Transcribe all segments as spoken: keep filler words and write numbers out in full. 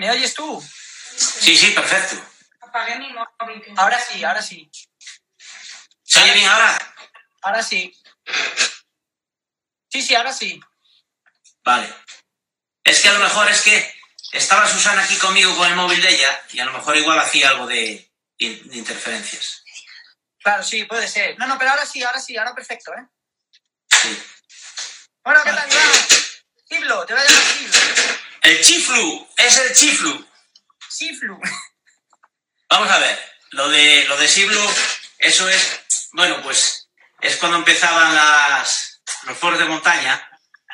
¿Me oyes tú? Sí, sí, perfecto. Apagué mi móvil. Ahora sí, ahora sí. ¿Se oye bien ahora? Ahora sí. Sí, sí, ahora sí. Vale. Es que a lo mejor es que estaba Susana aquí conmigo con el móvil de ella y a lo mejor igual hacía algo de, de interferencias. Claro, sí, puede ser. No, no, pero ahora sí, ahora sí, ahora perfecto, ¿eh? Sí. Bueno, ¿qué tal, Iván? Chiflu, te voy a llamar Chiflu. El chiflu, es el chiflu. Chiflu. Vamos a ver, lo de, lo de Siblu, eso es, bueno, pues es cuando empezaban las, los foros de montaña.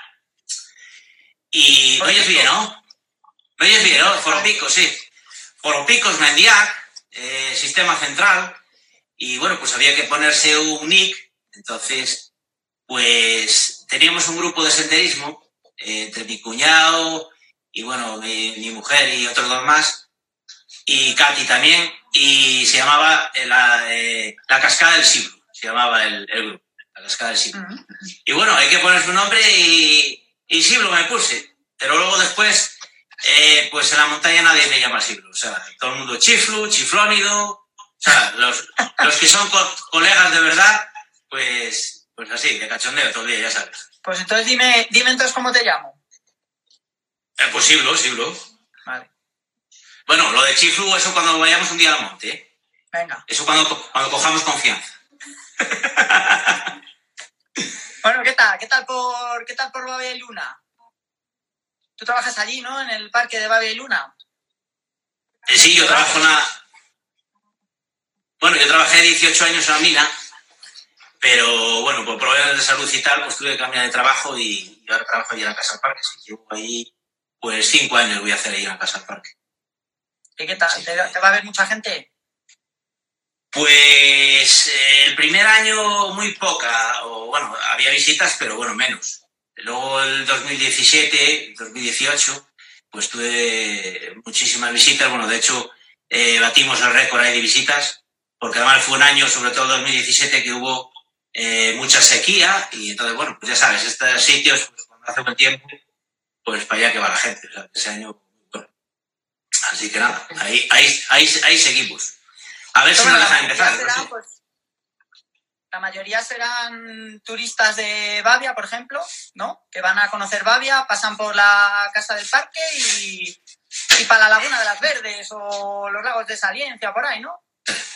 Y ¿me oyes bien, no? ¿Me oyes bien, no? Foropicos, sí. Foropicos, Mendiac, eh, Sistema Central. Y bueno, pues había que ponerse un nick. Entonces, pues teníamos un grupo de senderismo eh, entre mi cuñado y bueno, mi, mi mujer y otros dos más. Y Katy también. Y se llamaba la, eh, la Cascada del Siblu. Se llamaba el, el grupo, la Cascada del Siblu. Uh-huh. Y bueno, hay que poner su nombre y, y Siblu me puse. Pero luego después, eh, pues en la montaña nadie me llama Siblu. O sea, todo el mundo Chiflu, Chiflónido. O sea, los, los que son co colegas de verdad, pues, pues así, de cachondeo todo el día, ya sabes. Pues entonces dime, dime entonces cómo te llamo. Eh, pues Siblu, Siblu. Vale. Bueno, lo de Chiflu, eso cuando vayamos un día al monte, ¿eh? Venga. Eso cuando, cuando cojamos confianza. Bueno, ¿qué tal? ¿Qué tal por, qué tal por Babia y Luna? Tú trabajas allí, ¿no? En el parque de Babia y Luna. Eh, sí, yo trabajo en la... Bueno, yo trabajé dieciocho años en la mina, pero bueno, por problemas de salud y tal, pues tuve que cambiar de trabajo y, y ahora trabajo allí en la Casa del Parque. Sí, llevo ahí, pues cinco años voy a hacer ahí en la Casa del Parque. ¿Y qué tal? Sí. ¿Te, ¿Te va a ver mucha gente? Pues eh, el primer año muy poca, o bueno, había visitas, pero bueno, menos. Luego el dos mil diecisiete, dos mil dieciocho, pues tuve muchísimas visitas. Bueno, de hecho, eh, batimos el récord ahí de visitas, porque además fue un año, sobre todo dos mil diecisiete, que hubo eh, mucha sequía y entonces, bueno, pues ya sabes, estos sitios, pues, cuando hace buen tiempo, pues para allá que va la gente. O sea, ese año, bueno. Así que nada, ahí, ahí, ahí, ahí seguimos. A ver si nos dejan empezar. Será, no sé. Pues, la mayoría serán turistas de Babia, por ejemplo, ¿no? Que van a conocer Babia, pasan por la Casa del Parque y, y para la Laguna de las Verdes o los lagos de Saliencia, por ahí, ¿no?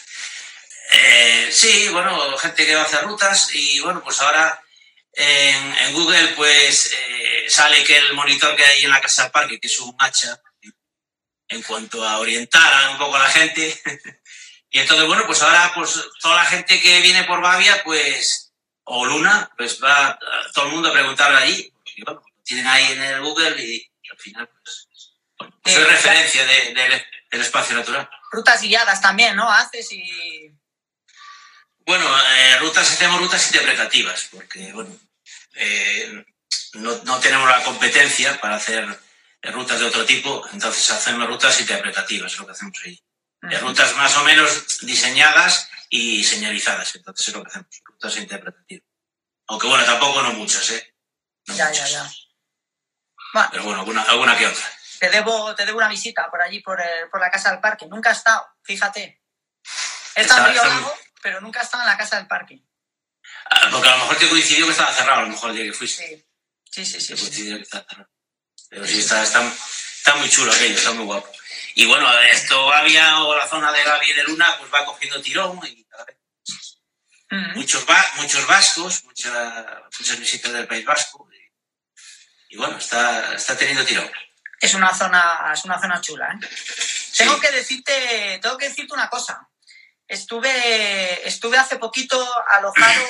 Eh, sí, bueno, gente que va a hacer rutas y bueno, pues ahora en, en Google pues eh, sale que el monitor que hay en la Casa del Parque, que es un hacha en cuanto a orientar un poco a la gente. Y entonces, bueno, pues ahora pues toda la gente que viene por Babia, pues, o Luna, pues va todo el mundo a preguntarle allí. Y bueno, lo tienen ahí en el Google y, y al final, pues, bueno, pues es referencia de, de, del espacio natural. Rutas guiadas también, ¿no? Haces y... Bueno, eh, rutas, hacemos rutas interpretativas, porque, bueno, eh, no, no tenemos la competencia para hacer rutas de otro tipo, entonces hacemos rutas interpretativas, es lo que hacemos ahí. De rutas más o menos diseñadas y señalizadas, entonces es lo que hacemos, rutas interpretativas. Aunque bueno, tampoco no muchas, ¿eh? No ya, muchas. ya, ya. Bueno, pero bueno, alguna, alguna que otra. Te debo, te debo una visita por allí, por, el, por la Casa del Parque. Nunca he estado, fíjate. He estado en Río Lago, pero nunca he estado en la Casa del Parque. Ah, porque a lo mejor te coincidió que estaba cerrado, a lo mejor el día que fuiste. Sí, sí, sí. sí, te coincidió sí. que estaba cerrado. Pero sí, está, está, está muy chulo aquello, está muy guapo. Y bueno, esto Babia o la zona de Babia y de Luna pues va cogiendo tirón y cada vez mm-hmm. muchos, va, muchos vascos, mucha, muchas visitas del País Vasco y, y bueno, está, está teniendo tirón. Es una zona, es una zona chula, ¿eh? Sí. Tengo que decirte, tengo que decirte una cosa. Estuve, estuve hace poquito alojado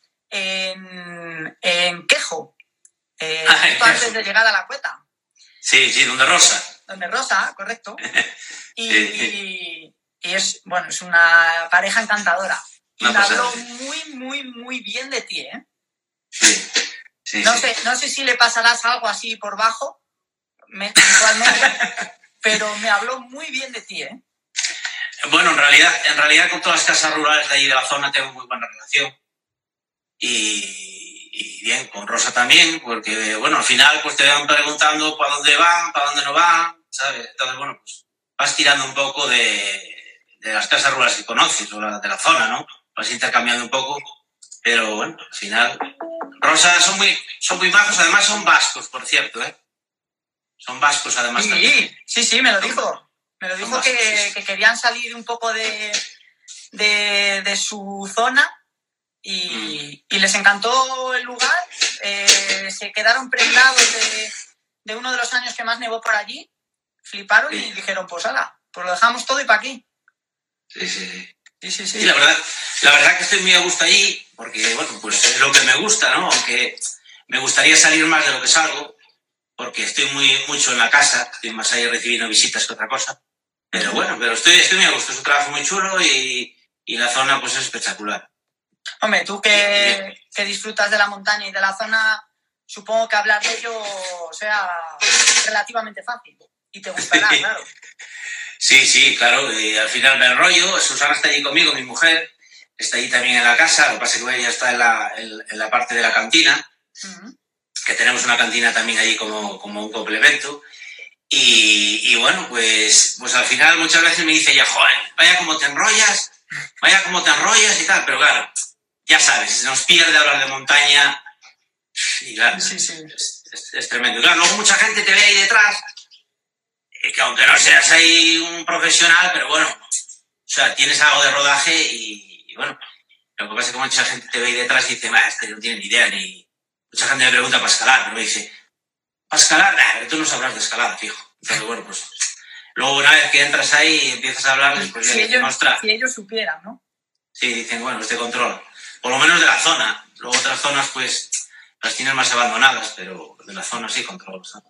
en, en Quejo, eh, justo antes de llegar a La Cueta. Sí, sí, donde Rosa. Donde Rosa, correcto. Y, y, y es, bueno, es una pareja encantadora. Y me habló muy, muy, muy bien de ti, ¿eh? Sí, sí, no sí. sé, no sé si le pasarás algo así por bajo, mensualmente, pero me habló muy bien de ti, ¿eh? Bueno, en realidad, en realidad con todas las casas rurales de ahí de la zona tengo muy buena relación. Y, y bien, con Rosa también, porque, bueno, al final pues te van preguntando para dónde van, para dónde no van. ¿sabes? Entonces, bueno, pues vas tirando un poco de, de las casas rurales que conoces o la, de la zona, ¿no? Vas intercambiando un poco, pero bueno, al final... Rosa son muy, son muy majos, además son vascos, por cierto, ¿eh? Son vascos, además. Sí, también. sí, sí, me lo dijo. Me lo dijo vascos, que, sí, sí. que querían salir un poco de, de, de su zona y, mm. y les encantó el lugar. Eh, se quedaron prendados de, de uno de los años que más nevó por allí, fliparon sí. y dijeron, pues ala, pues lo dejamos todo y para aquí. Sí, sí, sí. Sí, sí, sí. Sí, la verdad, la verdad que estoy muy a gusto allí, porque, bueno, pues es lo que me gusta, ¿no? Aunque me gustaría salir más de lo que salgo, porque estoy muy mucho en la casa, estoy más ahí recibiendo visitas que otra cosa. Pero bueno, pero estoy, estoy muy a gusto, es un trabajo muy chulo y, y la zona pues es espectacular. Hombre, tú que, que disfrutas de la montaña y de la zona, supongo que hablar de ello sea relativamente fácil y te gustará, claro. Sí, sí, claro, y al final me enrollo. Susana está allí conmigo, mi mujer, está allí también en la casa, lo que pasa es que ella está en la, en, en la parte de la cantina, uh-huh. que tenemos una cantina también allí como, como un complemento. Y, y bueno, pues, pues al final muchas veces me dice ella, joder, vaya como te enrollas, vaya como te enrollas y tal, pero claro, ya sabes, se nos pierde hablar de montaña y claro, sí, sí. Es, es, es tremendo. Claro, luego mucha gente te ve ahí detrás, que aunque no seas ahí un profesional, pero bueno, o sea, tienes algo de rodaje y, y bueno, lo que pasa es que mucha gente te ve ahí detrás y dice, bah, este no tiene ni idea, ni... Mucha gente me pregunta para escalar, pero me dice, ¿para escalar? Nah, pero tú no sabrás de escalada, fijo. Entonces, bueno, pues luego una vez que entras ahí y empiezas a hablarles, pues si ya ellos, dicen, ostras. Si ellos supieran, ¿no? Sí, dicen, bueno, este control. Por lo menos de la zona. Luego otras zonas, pues, las tienes más abandonadas, pero de la zona sí controlas, ¿no?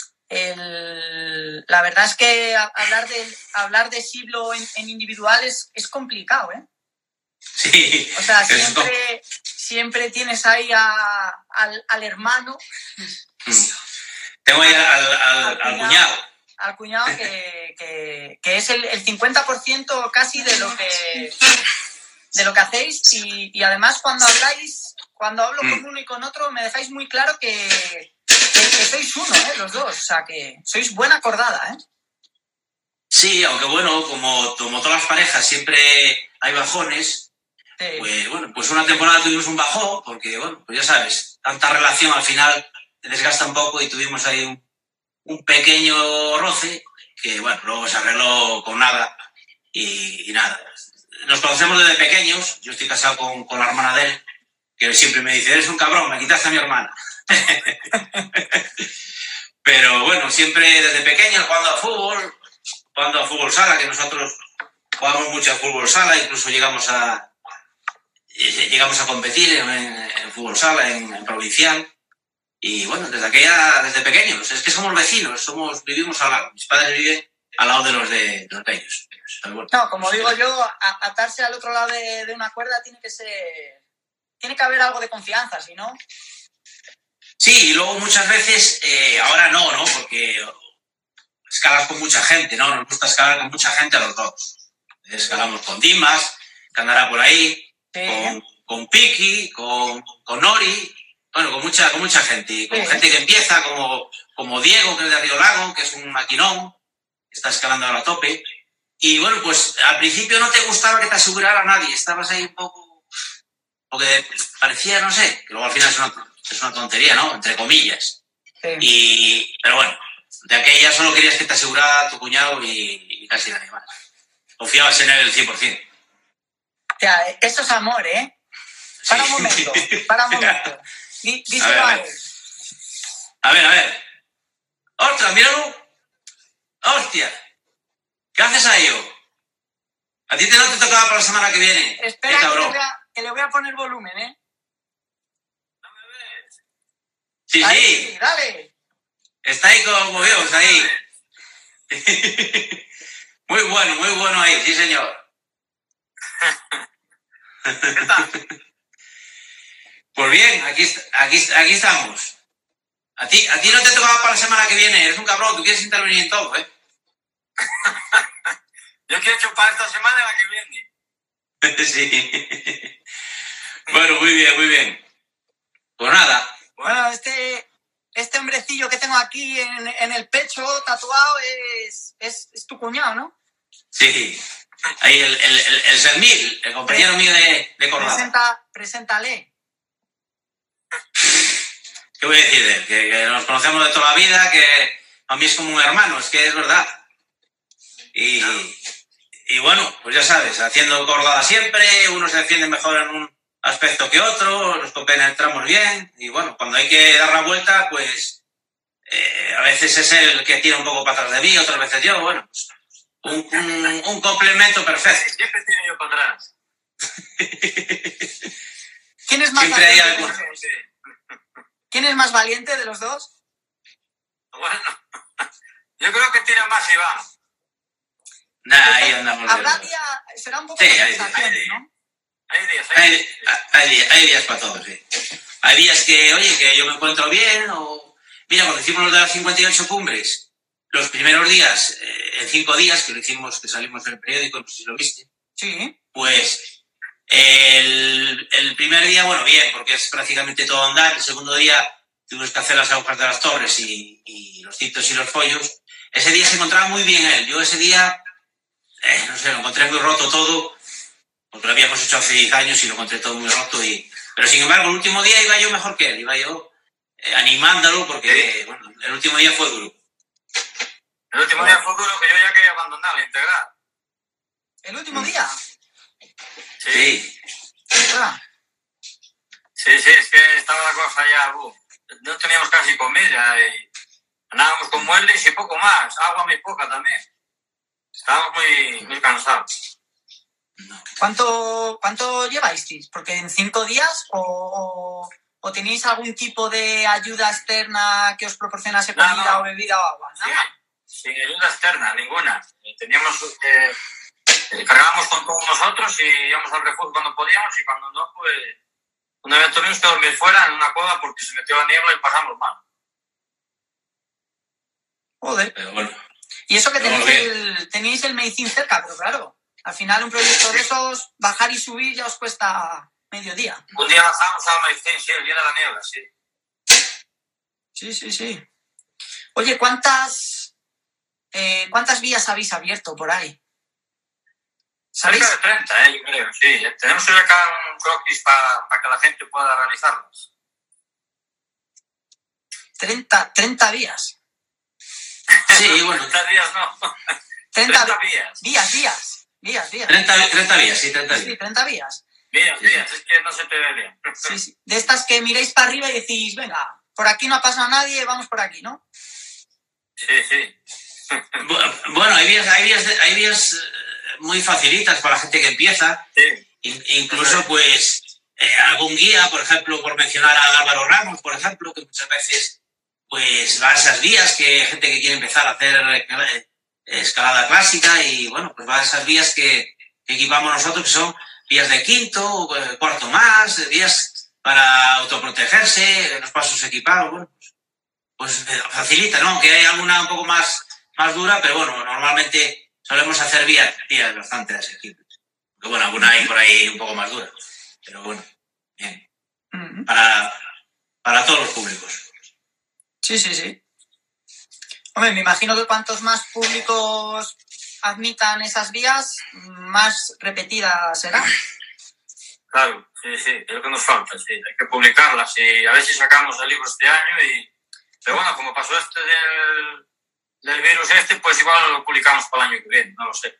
El... La verdad es que hablar de, hablar de siglo en, en individual es, es complicado, ¿eh? Sí. O sea, siempre, siempre tienes ahí a, al, al hermano. Tengo ahí al, al, al, al cuñado. Al cuñado que, que, que es el, el cincuenta por ciento casi de lo que, de lo que hacéis y, y además cuando habláis, cuando hablo mm. con uno y con otro me dejáis muy claro que, que, que sois uno, ¿eh? Los dos, o sea que sois buena acordada, ¿eh? Sí, aunque bueno, como, como todas las parejas siempre hay bajones, sí. pues bueno, pues una temporada tuvimos un bajón porque bueno, pues ya sabes, tanta relación al final te desgasta un poco y tuvimos ahí un un pequeño roce que, bueno, luego se arregló con nada y, y nada. Nos conocemos desde pequeños, yo estoy casado con, con la hermana de él, que siempre me dice, eres un cabrón, me quitaste a mi hermana. Pero bueno, siempre desde pequeños jugando a fútbol, jugando a fútbol sala, que nosotros jugamos mucho a fútbol sala, incluso llegamos a llegamos a competir en, en fútbol sala, en, en provincial. Y bueno, desde aquella, desde pequeños, es que somos vecinos, somos, vivimos al lado. Mis padres viven al lado de los de, de los de ellos. Bueno, no, como digo yo, a, atarse al otro lado de, de una cuerda tiene que ser, tiene que haber algo de confianza, ¿sí no? Sí, y luego muchas veces, eh, ahora no, ¿no? Porque escalas con mucha gente, ¿no? Nos gusta escalar con mucha gente a los dos. Escalamos con Dimas, que andará por ahí, sí. con, con Piki, con, con Nori. Bueno, con mucha, con mucha gente, con sí. gente que empieza, como, como Diego, que es de Río Lago, que es un maquinón, que está escalando ahora a tope. Y bueno, pues al principio no te gustaba que te asegurara a nadie, estabas ahí un poco, porque parecía, no sé, que luego al final es una, es una tontería, ¿no? Entre comillas. Sí. Y, pero bueno, de aquella solo querías que te asegurara tu cuñado y, y casi nadie más. Confiabas en él el cien por ciento. O sea, eso es amor, ¿eh? Para sí. un momento, para un momento. Díselo a, ver, a, ver. a ver, a ver. ¡Ostras, míralo! ¡Hostia! ¿Qué haces ahí, yo? A ti te no te tocaba para la semana que viene. Espera, que le, voy a, que le voy a poner volumen, ¿eh? Sí, ahí, sí. Dale. Está ahí como veo, está ahí. Muy bueno, muy bueno ahí, sí, señor. ¿Qué tal? Pues bien, aquí, aquí, aquí estamos. A ti, a ti no te tocaba para la semana que viene, eres un cabrón, tú quieres intervenir en todo, ¿eh? Yo quiero chupar esta semana y la que viene. Sí. Bueno, muy bien, muy bien. Pues nada. Bueno, este, este hombrecillo que tengo aquí en, en el pecho tatuado es, es, es tu cuñado, ¿no? Sí, ahí el, el, el, el Sermil, el compañero Pre mío de, de Cordada. Presenta, preséntale. ¿Qué voy a decir de él? Que, que nos conocemos de toda la vida, que a mí es como un hermano, es que es verdad. Y, y bueno, pues ya sabes, haciendo Cordada siempre, uno se defiende mejor en un aspecto que otro, nos compenetramos bien, y bueno, cuando hay que dar la vuelta, pues eh, a veces es él que tira un poco para atrás de mí, otras veces yo, bueno, pues, un, un, un complemento perfecto. Siempre tiro yo para atrás. ¿Quién es más Siempre hay valiente? algo. ¿Quién es más valiente de los dos? Bueno, yo creo que tira más Iván. Nah, ahí andamos. Habrá día, será un poco Sí, de hay, sensaciones, hay, ¿no? Hay días, hay, hay, días. hay, días, hay días para todos, sí. Hay días que, oye, que yo me encuentro bien, o... Mira, cuando hicimos los de las cincuenta y ocho cumbres, los primeros días, eh, en cinco días, que lo hicimos, que salimos en el periódico, no sé si lo viste. Sí. Pues el, el primer día, bueno, bien, porque es prácticamente todo andar. El segundo día tuvimos que hacer las agujas de las torres y, y los titos y los follos. Ese día se encontraba muy bien él. Yo ese día, eh, no sé, lo encontré muy roto todo, porque lo habíamos hecho hace diez años y lo encontré todo muy roto. Y... Pero sin embargo, el último día iba yo mejor que él, iba yo eh, animándolo, porque eh, bueno, el último día fue duro. El último día fue duro que yo ya quería abandonar, integrar. ¿El último día? Sí. Sí. Ah, Sí, sí, es que estaba la cosa ya... Uh, no teníamos casi comida y andábamos con muebles y poco más. Agua muy poca también. Estábamos muy, muy cansados. ¿Cuánto, ¿Cuánto lleváis? Porque en cinco días o, o, o tenéis algún tipo de ayuda externa que os proporcionase comida No, no. o bebida o agua, ¿nada? Sí, sin ayuda externa, ninguna. Teníamos... Eh, cargábamos con todos nosotros y íbamos al refugio cuando podíamos y cuando no, pues... Una vez tuvimos que dormir fuera en una cueva porque se metió la niebla y pasamos mal. Joder. Pero bueno. Y eso que Pero tenéis bueno, el, tenéis el Medicín cerca, pero claro, al final un proyecto de esos, bajar y subir ya os cuesta medio día. Un día bajamos a Maicín, sí, el día de la niebla, sí. Sí, sí, sí. Oye, ¿cuántas, eh, ¿cuántas vías habéis abierto por ahí? ¿Sabéis? Cerca de treinta, eh, yo creo, sí. Tenemos hoy acá un croquis para pa que la gente pueda realizarlas. treinta, treinta vías. Sí, bueno. treinta días no. treinta, treinta vías. Vías, vías. Vías, vías. treinta, treinta vías, sí, treinta Sí, vías. treinta vías. Vías, vías, es que no se te ve bien. Sí, sí. De estas que miráis para arriba y decís, venga, por aquí no ha pasado nadie, vamos por aquí, ¿no? Sí, sí. Bueno, hay vías, hay vías, hay vías muy facilitas para la gente que empieza. Sí. Incluso, pues, eh, algún guía, por ejemplo, por mencionar a Álvaro Ramos, por ejemplo, que muchas veces pues va a esas vías, que hay gente que quiere empezar a hacer eh, escalada clásica y, bueno, pues va a esas vías que, que equipamos nosotros, que son vías de quinto, eh, cuarto más, vías para autoprotegerse, los pasos equipados, bueno, pues, pues facilita, ¿no? Aunque hay alguna un poco más, más dura, pero bueno, normalmente solemos hacer vías, vías bastante asequibles. Porque bueno, alguna hay por ahí un poco más dura, pero bueno, bien. Uh-huh. Para, para todos los públicos. Sí, sí, sí. Hombre, me imagino que cuantos más públicos admitan esas vías, más repetidas serán. Claro, sí, sí, es lo que nos falta, sí. Hay que publicarlas y a ver si sacamos el libro este año y... Pero bueno, como pasó este del, del virus este, pues igual lo publicamos para el año que viene, no lo sé.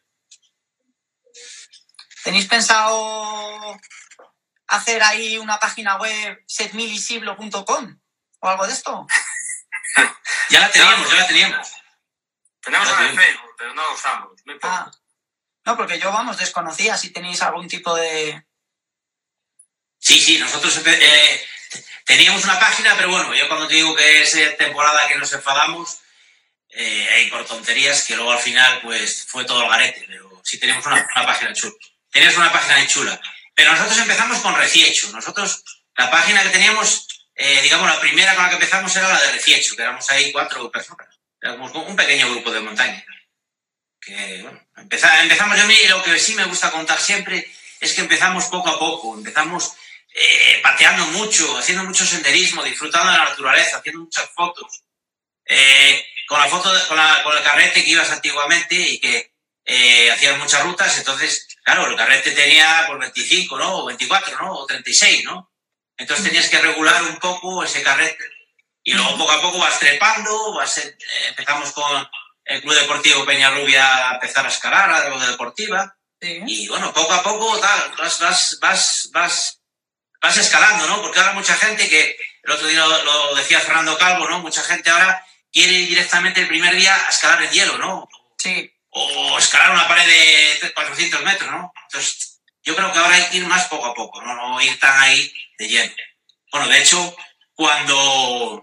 ¿Tenéis pensado hacer ahí una página web set mil y siglo punto com o algo de esto? Ya la teníamos, ya la teníamos. Tenemos en el Facebook, pero no lo usamos, muy poco. Ah, no, porque yo, vamos, desconocía si tenéis algún tipo de... Sí, sí, nosotros eh, teníamos una página, pero bueno, yo cuando te digo que es temporada que nos enfadamos, eh, hay por tonterías que luego al final pues fue todo el garete, pero sí tenemos una, una página chula. Tenías una página chula. Pero nosotros empezamos con Reciecho. Nosotros, la página que teníamos, eh, digamos, la primera con la que empezamos era la de Reciecho, que éramos ahí cuatro personas. Éramos un pequeño grupo de montaña. Que, bueno, empezamos, empezamos yo, y lo que sí me gusta contar siempre es que empezamos poco a poco. Empezamos eh, pateando mucho, haciendo mucho senderismo, disfrutando de la naturaleza, haciendo muchas fotos. Eh, con la foto, de, con, la, con el carrete que ibas antiguamente y que eh, hacías muchas rutas, entonces, claro, el carrete tenía por veinticinco, ¿no? O veinticuatro, ¿no? O treinta y seis, ¿no? Entonces tenías que regular un poco ese carrete y luego poco a poco vas trepando, vas, eh, empezamos con el Club Deportivo Peñarrubia a empezar a escalar a lo de deportiva. Sí. Y bueno, poco a poco tal, vas, vas, vas, vas, vas escalando, ¿no? Porque ahora mucha gente que, el otro día lo, lo decía Fernando Calvo, ¿no? Mucha gente ahora quiere ir directamente el primer día a escalar en hielo, ¿no? Sí. O escalar una pared de cuatrocientos metros, ¿no? Entonces, yo creo que ahora hay que ir más poco a poco, ¿no? No ir tan ahí de lleno. Bueno, de hecho, cuando,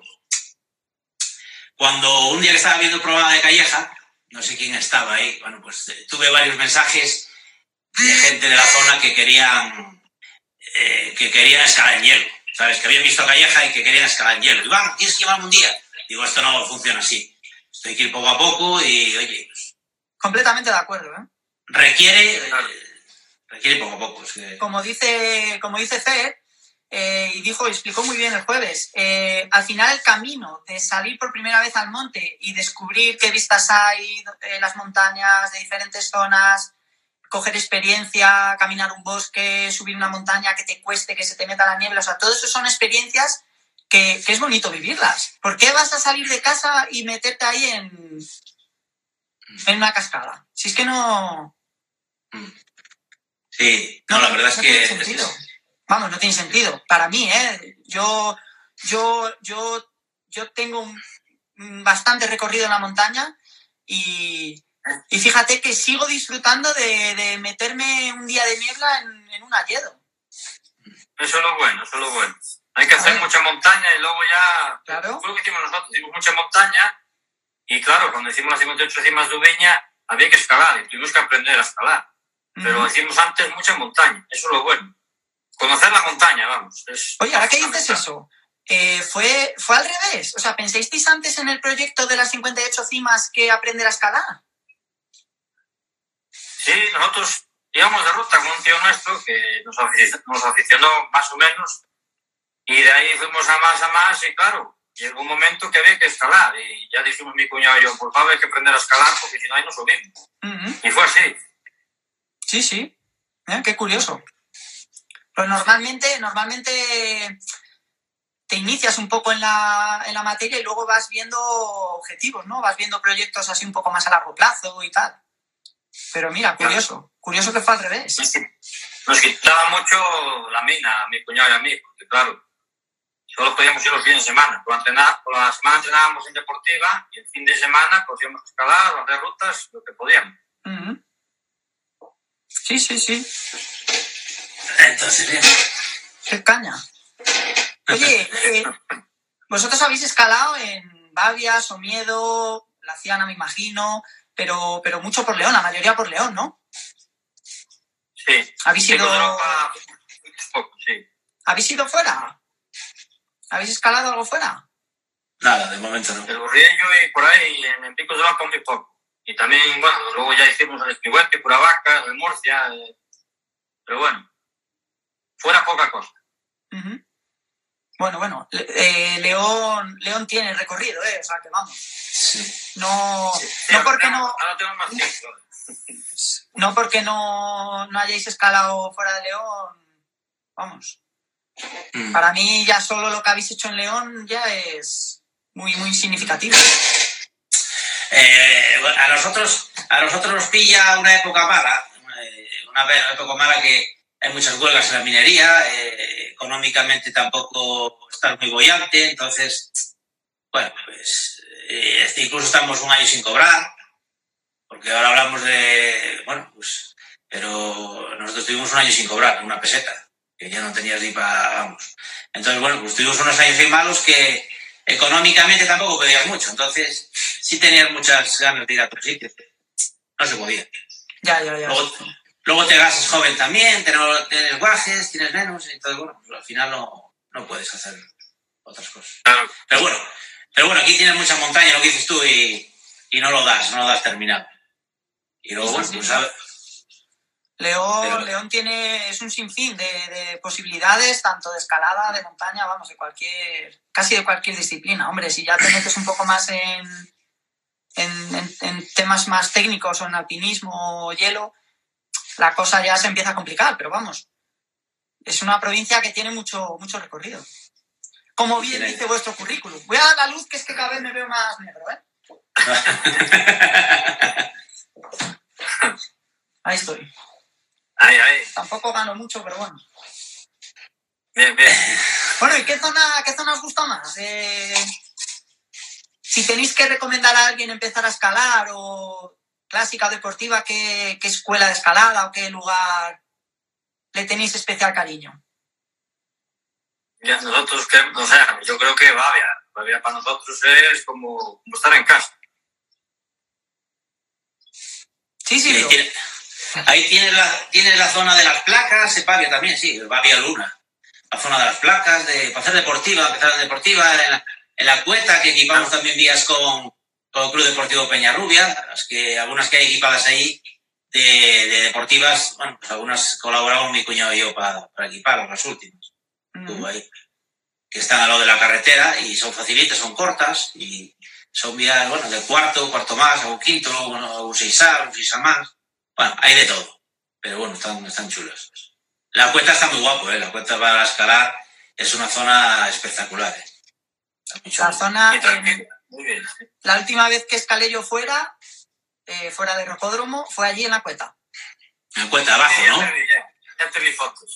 cuando un día que estaba viendo el programa de Calleja, no sé quién estaba ahí, bueno, pues eh, tuve varios mensajes de gente de la zona que querían, eh, que querían escalar en hielo, ¿sabes? Que habían visto a Calleja y que querían escalar en hielo. Y vamos, tienes que llevarme un día. Digo, esto no funciona así. Esto hay que ir poco a poco y, oye... Pues, completamente de acuerdo, ¿eh? Requiere, eh, requiere poco a poco. Es que... Como dice, como dice Fer, eh, y dijo, explicó muy bien el jueves, eh, al final el camino de salir por primera vez al monte y descubrir qué vistas hay, eh, las montañas de diferentes zonas, coger experiencia, caminar un bosque, subir una montaña que te cueste, que se te meta la niebla, o sea, todo eso son experiencias que, que es bonito vivirlas. ¿Por qué vas a salir de casa y meterte ahí en, en una cascada? Si es que no... Sí, no, no la verdad no es que... Tiene sentido. Vamos, no tiene sentido. Para mí, ¿eh? Yo, yo, yo, yo tengo un, bastante recorrido en la montaña y, y fíjate que sigo disfrutando de, de meterme un día de niebla en, en un hayedo. Eso es lo bueno, eso es lo bueno. Hay que hacer mucha montaña y luego ya... Claro. Fue lo que hicimos nosotros, hicimos mucha montaña y claro, cuando hicimos las cincuenta y ocho cimas de Ubeña había que escalar y tuvimos que aprender a escalar. Uh-huh. Pero hicimos antes mucha montaña, eso es lo bueno. Conocer la montaña, vamos. Es Oye, ahora que dices eso, eh, fue, fue al revés. O sea, ¿pensasteis antes en el proyecto de las cincuenta y ocho cimas que aprender a escalar? Sí, nosotros íbamos de ruta con un tío nuestro que nos aficionó, nos aficionó más o menos y de ahí fuimos a más a más y claro, llegó un momento que había que escalar y ya dijimos mi cuñado y yo, por favor hay que aprender a escalar porque si no ahí no subimos. Uh-huh. Y fue así. Sí, sí. ¿Eh? Qué curioso. Pues normalmente, normalmente te inicias un poco en la, en la materia y luego vas viendo objetivos, ¿no? Vas viendo proyectos así un poco más a largo plazo y tal. Pero mira, curioso. Curioso que fue al revés. Nos quitaba mucho la mina a mi cuñado y a mí, porque claro, solo podíamos ir los fines de semana. Por, entrenar, por la semana entrenábamos en deportiva y el fin de semana pues íbamos a escalar, a hacer rutas, lo que podíamos. Uh-huh. Sí, sí, sí. Entonces, bien. ¡Qué caña! Oye, eh, vosotros habéis escalado en Bavias, Somiedo, La Ciana, me imagino, pero, pero mucho por León, la mayoría por León, ¿no? Sí. ¿Habéis ido... Europa, sí. ¿Habéis ido fuera? ¿Habéis escalado algo fuera? Nada, de momento no. El Urriello y por ahí, en, en Picos de Vaca, muy poco. Y también, bueno, luego ya hicimos el Espigüete, Curavaca, en Murcia, eh, pero bueno, fuera poca cosa. Uh-huh. Bueno, bueno, eh, León, León tiene recorrido, ¿eh? O sea, que vamos. Sí. No, sí, sí, no porque ahora, no... Ahora tengo más tiempo. No porque no, no hayáis escalado fuera de León, vamos. Mm. Para mí ya solo lo que habéis hecho en León ya es muy, muy significativo. Eh, a nosotros a nosotros nos pilla una época mala, una época mala que hay muchas huelgas en la minería, eh, económicamente tampoco está muy boyante, entonces, bueno, pues eh, incluso estamos un año sin cobrar, porque ahora hablamos de, bueno, pues, pero nosotros tuvimos un año sin cobrar, una peseta, que ya no tenías ni para, vamos. Entonces, bueno, pues tuvimos unos años muy malos que económicamente tampoco pedías mucho, entonces sí tenías muchas ganas de ir a otros sitios. No se podía. Ya, ya, ya. Luego, luego te gasas joven también, tienes guajes, tienes menos, entonces, bueno, pues al final no, no puedes hacer otras cosas. Pero bueno, pero bueno, aquí tienes mucha montaña, lo que dices tú, y, y no lo das, no lo das terminado. Y luego, bueno, pues a ver. León, Pero- León tiene, es un sinfín de, de posibilidades, tanto de escalada, de montaña, vamos, de cualquier, casi de cualquier disciplina. Hombre, si ya te metes un poco más en, en, en, en temas más técnicos o en alpinismo o hielo, la cosa ya se empieza a complicar, pero vamos, es una provincia que tiene mucho, mucho recorrido. Como bien Tiene- dice vuestro currículum. Voy a dar la luz, que es que cada vez me veo más negro, ¿eh? Ahí estoy. Ahí, ahí. Tampoco gano mucho, pero bueno. Bien, bien. Bueno, ¿y qué zona, qué zona os gusta más? Eh, si tenéis que recomendar a alguien empezar a escalar o clásica o deportiva, ¿qué, qué escuela de escalada o qué lugar le tenéis especial cariño? Ya, nosotros, que, o sea, yo creo que Bavia. Bavia para nosotros es como, como estar en casa. Sí, sí, Sí, ahí pero- tiene, ahí tiene la, tiene la zona de las placas, se Bavia también, sí, Bavia Luna. La zona de las placas, de, para hacer deportiva, empezar en deportiva, en la, en la Cueta, que equipamos también vías con, con el Club Deportivo Peñarrubia, las que, algunas que hay equipadas ahí de, de deportivas, bueno, pues algunas colaboramos mi cuñado y yo para, para equiparlas, las últimas. Mm. Ahí, que están al lado de la carretera y son facilitas, son cortas y son vías, bueno, de cuarto, cuarto más, algún quinto, bueno, algún seisar, algún seisar más. Bueno, hay de todo, pero bueno, están, están chulas. La Cuesta está muy guapo, ¿eh? La Cuesta para escalar es una zona espectacular, ¿eh? Está muy chula. La zona, Y en- tranquilo. Muy bien. la última vez que escalé yo fuera, eh, fuera de Rocódromo, fue allí en la Cueta. La Cuesta abajo, Sí, ya ¿no? te vi, ya. Ya te vi fotos.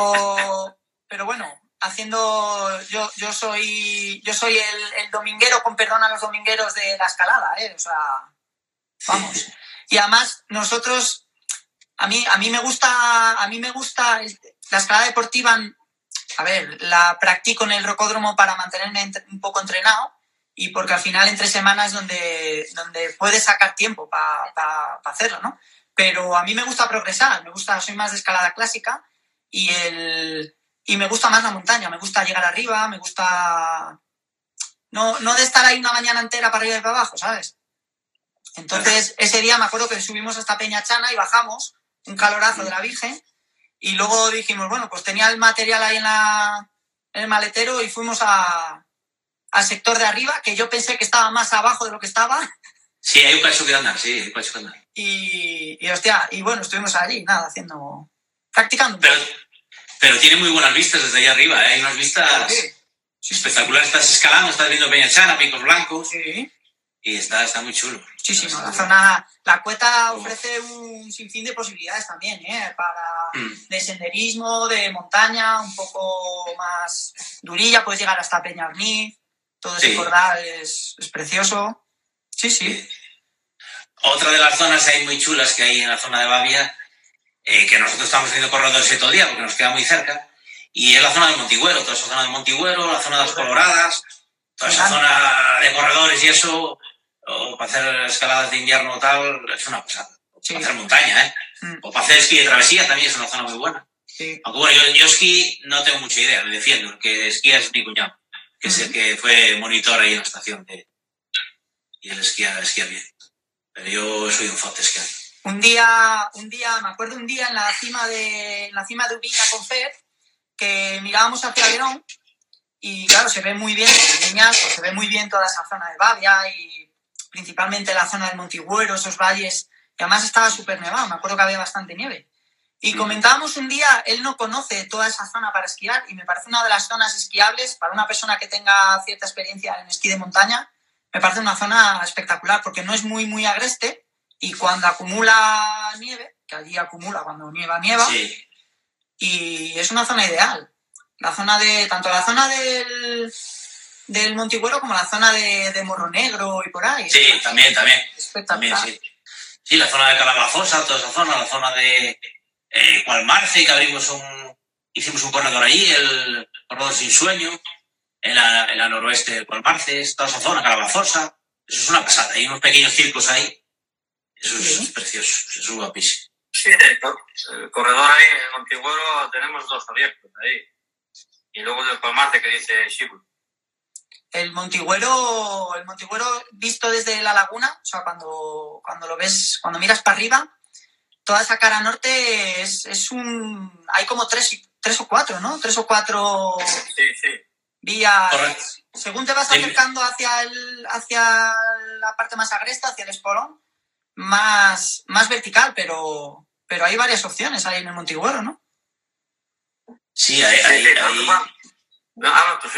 Pero, pero bueno, haciendo, yo, yo soy, yo soy el, el dominguero, con perdón a los domingueros de la escalada, ¿eh? O sea, vamos. Y además nosotros, a mí, a mí me gusta, a mí me gusta el- la escalada deportiva. A ver, la practico en el Rocódromo para mantenerme ent- un poco entrenado y porque al final entre semanas es donde, donde puedes sacar tiempo para pa, pa hacerlo, ¿no? Pero a mí me gusta progresar, me gusta, soy más de escalada clásica y, el, y me gusta más la montaña, me gusta llegar arriba, me gusta... No, no de estar ahí una mañana entera para arriba y para abajo, ¿sabes? Entonces, ese día me acuerdo que subimos hasta Peña Chana y bajamos, un calorazo de la Virgen, y luego dijimos, bueno, pues tenía el material ahí en, la, en el maletero y fuimos a, al sector de arriba, que yo pensé que estaba más abajo de lo que estaba, Sí, hay un cacho que andar, sí, hay un cacho que andar. y, y hostia, y bueno, estuvimos allí, nada, haciendo, practicando un Pero, poco. pero tiene muy buenas vistas desde ahí arriba, ¿eh? Hay unas vistas Sí, sí, espectaculares. Estás escalando, estás viendo Peñachana, Picos Blancos, sí, y está, está muy chulo. sí, sí, no, Está la muy zona, la Cueta Oh. ofrece un sinfín de posibilidades también, ¿eh? Para Mm. de senderismo, de montaña, un poco más durilla, puedes llegar hasta Peña Arniz, todo ese Sí. cordal es, es precioso. Sí, sí. Sí. Otra de las zonas ahí muy chulas que hay en la zona de Bavia, eh, que nosotros estamos haciendo corredores ese todo el día porque nos queda muy cerca, y es la zona del Montigüero, toda esa zona del Montigüero, la zona de las Coloradas, toda esa Ajá. zona de corredores y eso, o para hacer escaladas de invierno o tal, es una pasada. Sí. Para hacer montaña, ¿eh? Mm, O para hacer esquí de travesía también es una zona muy buena. sí. Aunque bueno, yo, yo esquí no tengo mucha idea, me defiendo, el que esquía es mi cuñado, que es el que fue monitor ahí en la estación de, y él esquía, esquía bien. Pero yo soy un fuerte esquiador. Un día, un día, me acuerdo un día en la cima de, en la cima de Ubiña con Fer, que mirábamos hacia León y claro, se ve muy bien, desde Ubiña, pues se ve muy bien toda esa zona de Bavia y principalmente la zona del Montigüero, esos valles, y además estaba súper nevado, me acuerdo que había bastante nieve. Y comentábamos un día, él no conoce toda esa zona para esquiar y me parece una de las zonas esquiables para una persona que tenga cierta experiencia en esquí de montaña, me parece una zona espectacular porque no es muy, muy agreste y cuando acumula nieve, que allí acumula cuando nieva, nieva, Sí, y es una zona ideal. La zona de, tanto la zona del, del Montigüero como la zona de, de Morro Negro y por ahí. sí, también, también. También, Espectacular. sí. Sí, la zona de Calabazosa, toda esa zona, la zona de eh, Cualmarce, que abrimos un, hicimos un corredor allí, el corredor sin sueño, en la, en la noroeste de Cualmarce, toda esa zona, Calabazosa. Eso es una pasada, hay unos pequeños circos ahí. Eso es, Sí. es precioso, eso es guapísimo. Sí, el, cor- el corredor ahí en el Montigüero tenemos dos abiertos ahí. Y luego del Palmarte que dice Shibu. El Montigüero, el Montigüero visto desde la laguna, o sea, cuando, cuando lo ves, cuando miras para arriba, toda esa cara norte es, es un... Hay como tres, tres o cuatro, ¿no? Tres o cuatro Sí, sí. vías. Correcto. Según te vas Sí. acercando hacia, el, hacia la parte más agresta, hacia el espolón, más, más vertical, pero, pero hay varias opciones ahí en el Montigüero, ¿no? Sí, hay... Sí, hay, sí, hay... no, no, habla tú, sí.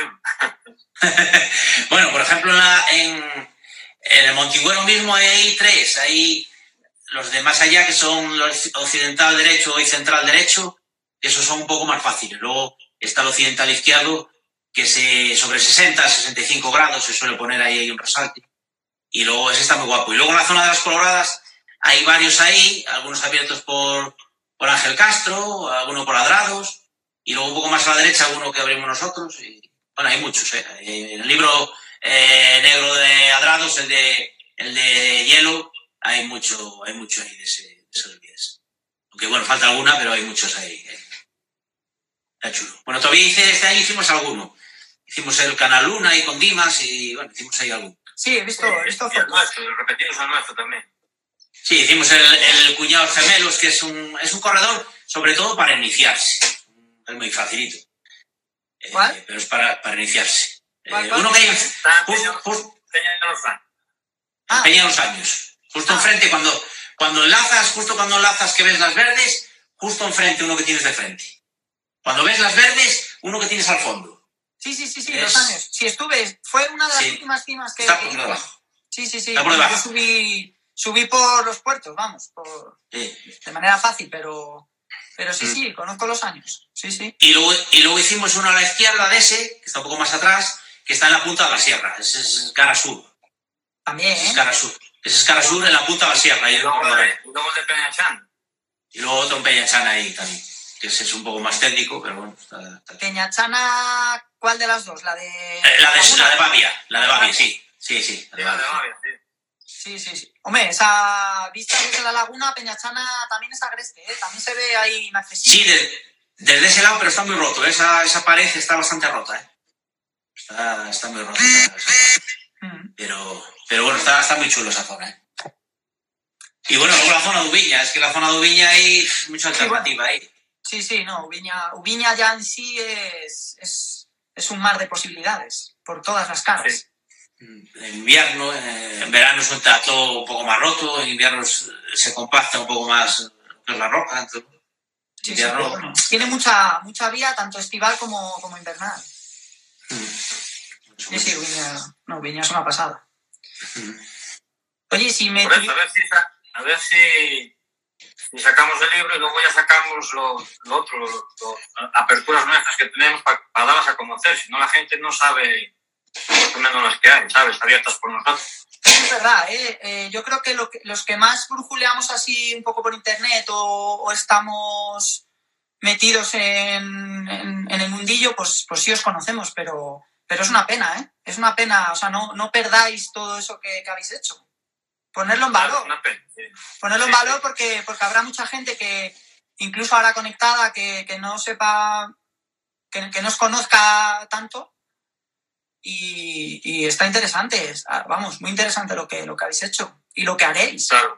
Bueno, por ejemplo, en, la, en, en el Montigüero mismo hay tres. Hay los de más allá, que son los occidental derecho y central derecho, que esos son un poco más fáciles. Luego está el occidental izquierdo, que se, sobre sesenta, sesenta y cinco grados se suele poner ahí, ahí un resalte. Y luego ese está muy guapo. Y luego en la zona de las Coloradas hay varios ahí, algunos abiertos por, por Ángel Castro, algunos por Adrados, y luego un poco más a la derecha uno que abrimos nosotros. Y, bueno, hay muchos. ¿eh? En el libro eh, negro de Adrados, el de, el de hielo, hay mucho, hay mucho ahí de, ese, de esos vías. Aunque bueno, falta alguna, pero hay muchos ahí. ¿eh? Está chulo. Bueno, todavía hice, este año hicimos alguno. Hicimos el Canal Luna ahí con Dimas y bueno, hicimos ahí alguno. Sí, he visto, he visto Y el fotos. nuestro, repetimos el nuestro también. Sí, hicimos el, el Cuñados Gemelos, que es un, es un corredor sobre todo para iniciarse. Es muy facilito. Eh, ¿Cuál? pero es para, para iniciarse. ¿Cuál, Eh, cuál? uno que hay en, Está en justo, Peña- justo, Peña de los Francos. Ah. en Peña de los Años. Justo Ah. enfrente, cuando, cuando enlazas, justo cuando enlazas que ves las verdes, justo enfrente uno que tienes de frente. Cuando ves las verdes, uno que tienes al fondo. Sí, sí, sí, sí, Es- los años. Sí, estuve, fue una de las Sí. últimas cimas que... Está que por hice. debajo. Sí, sí, sí. Está por debajo. Yo subí, subí por los puertos, vamos, por, Sí. de manera fácil, pero, pero sí, Mm. sí, conozco los años. Sí, sí. Y luego, y luego hicimos uno a la izquierda de ese, que está un poco más atrás, que está en la punta de la sierra. Ese es cara sur. También, Ese es ¿eh? cara sur. Ese es cara sur en la punta de la sierra. Ahí Y en luego Córdoba. de, luego de Peñachán. Y luego otro en Peñachana ahí también. Que ese es un poco más técnico, pero bueno, está, está... Peñachana, ¿cuál de las dos? La de... Eh, la, de, Laguna. la de Babia. La de Babia, sí. Sí, sí. La Sí, de la de Babia. Babia, sí. Sí, sí, sí. Hombre, esa vista desde la laguna, Peñachana también es agreste, ¿eh? También se ve ahí inaccesible. Sí, de- desde ese lado, pero está muy roto. Esa, esa pared está bastante rota, ¿eh? Está, está muy rota. esa- esa pared. Mm. Pero, pero bueno, está, está muy chulo esa zona, ¿eh? Y bueno, luego la zona de Ubiña. Es que la zona de Ubiña hay mucha alternativa ahí. Sí, sí, no, Ubiña, Ubiña ya en sí es, es, es un mar de posibilidades, por todas las caras. Sí. En invierno, eh, en verano está todo un poco más roto, en invierno s- se compacta un poco más pues, la roca. Entonces, Sí, sí, invierno, pero bueno, tiene mucha, mucha vía, tanto estival como, como invernal. mm, Sí, sí, Ubiña, no, Ubiña es una pasada. Oye, si me... Por eso, a ver si, sa- a ver si, si sacamos el libro y luego ya sacamos lo, lo otro, lo- lo- aperturas nuestras que tenemos para darlas a conocer. Si no, la gente no sabe más o menos las que hay, ¿sabes? Abiertas por nosotros. Es verdad, ¿eh? Eh, yo creo que, lo que los que más brujuleamos así un poco por internet o, o estamos metidos en, en, en el mundillo, pues, pues sí os conocemos, pero, pero es una pena, ¿eh? Es una pena, o sea, no, no perdáis todo eso que, que habéis hecho. Ponerlo en valor, Una pena, sí. ponerlo en Sí, valor porque, porque habrá mucha gente que, incluso ahora conectada, que, que no sepa, que, que no os conozca tanto. Y, y está interesante, es- ah, vamos, muy interesante lo que, lo que habéis hecho y lo que haréis. Claro.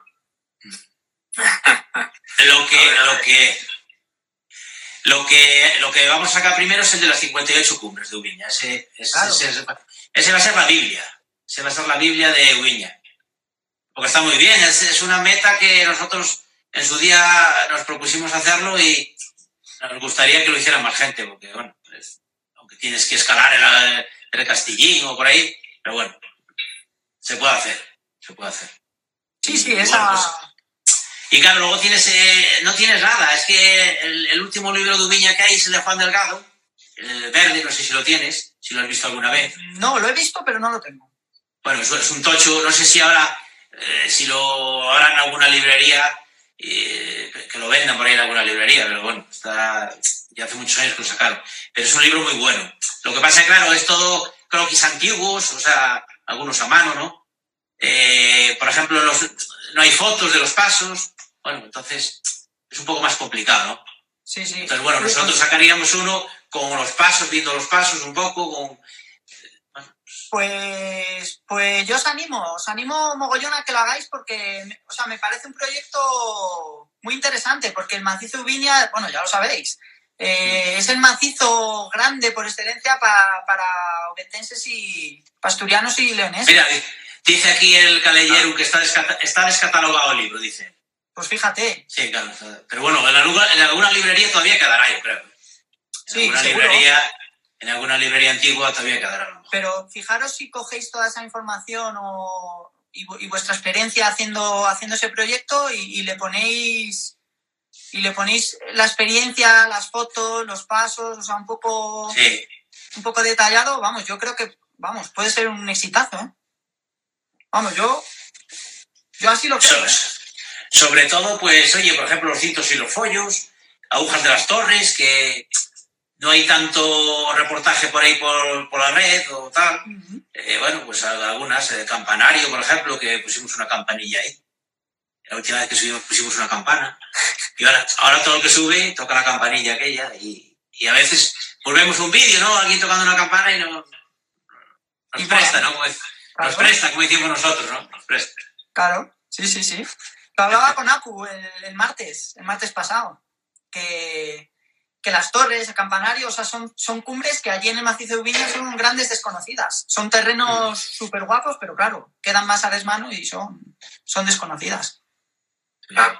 Lo que, lo que, lo que, lo que vamos a sacar primero es el de las cincuenta y ocho cumbres de Ubiña. Ese, ese, Claro. ese, ese va a ser la Biblia. Ese va a ser la Biblia de Ubiña. Porque está muy bien. Es, es una meta que nosotros en su día nos propusimos hacerlo y nos gustaría que lo hiciera más gente. Porque, bueno, es- aunque tienes que escalar el, el Castillín o por ahí, pero bueno, se puede hacer. Se puede hacer. Sí, sí, Y, esa... bueno, pues, y claro, luego tienes, eh, no tienes nada. Es que el, el último libro de Ubiña que hay es el de Juan Delgado, el verde, no sé si lo tienes, si lo has visto alguna vez. No, lo he visto, pero no lo tengo. Bueno, es, es un tocho, no sé si ahora, eh, si lo harán en alguna librería, eh, que- que lo vendan por ahí en alguna librería, pero bueno, está, ya hace muchos años que lo sacaron. Pero es un libro muy bueno. Lo que pasa es que, claro, es todo croquis antiguos, o sea, algunos a mano, ¿no? Eh, por ejemplo, los, no hay fotos de los pasos. Bueno, entonces es un poco más complicado, ¿no? Sí, sí. Entonces, bueno, nosotros sacaríamos uno con los pasos, viendo los pasos un poco, con, bueno, pues, Pues, pues yo os animo, os animo mogollón a que lo hagáis porque, o sea, me parece un proyecto muy interesante porque el macizo Ubiña, bueno, ya lo sabéis, eh, es el macizo grande por excelencia pa, para obetenses y asturianos y leoneses. Mira, dice aquí el Callejeru que está, descata, está descatalogado el libro, dice. Pues fíjate. Sí, claro. Pero bueno, en alguna, en alguna librería todavía quedará, yo creo. En sí, alguna seguro. librería, en alguna librería antigua todavía quedará. Pero fijaros si cogéis toda esa información o, y, y vuestra experiencia haciendo, haciendo ese proyecto y, y le ponéis y le ponéis la experiencia, las fotos, los pasos, o sea, un poco, sí. un poco detallado, vamos, yo creo que, vamos, puede ser un exitazo, ¿eh? Vamos, yo, yo así lo creo. So, sobre todo, pues, oye, por ejemplo, los cintos y los follos, agujas de las torres, que no hay tanto reportaje por ahí por, por la red o tal. Uh-huh. Eh, bueno, pues algunas, el campanario, por ejemplo, que pusimos una campanilla ahí. La última vez que subimos pusimos una campana. Y ahora, ahora todo el que sube toca la campanilla aquella. Y, y a veces volvemos un vídeo, ¿no? Alguien tocando una campana y no, nos y presta, ¿no? Pues, claro. Nos presta, como decimos nosotros, ¿no? Nos presta. Claro, sí, sí, sí. Lo hablaba con Apu el, el martes, el martes pasado, que, que las torres, el campanario, o sea, son, son cumbres que allí en el macizo de Ubiña son grandes desconocidas. Son terrenos súper mm. guapos, pero claro, quedan más a desmano y son, son desconocidas. Claro.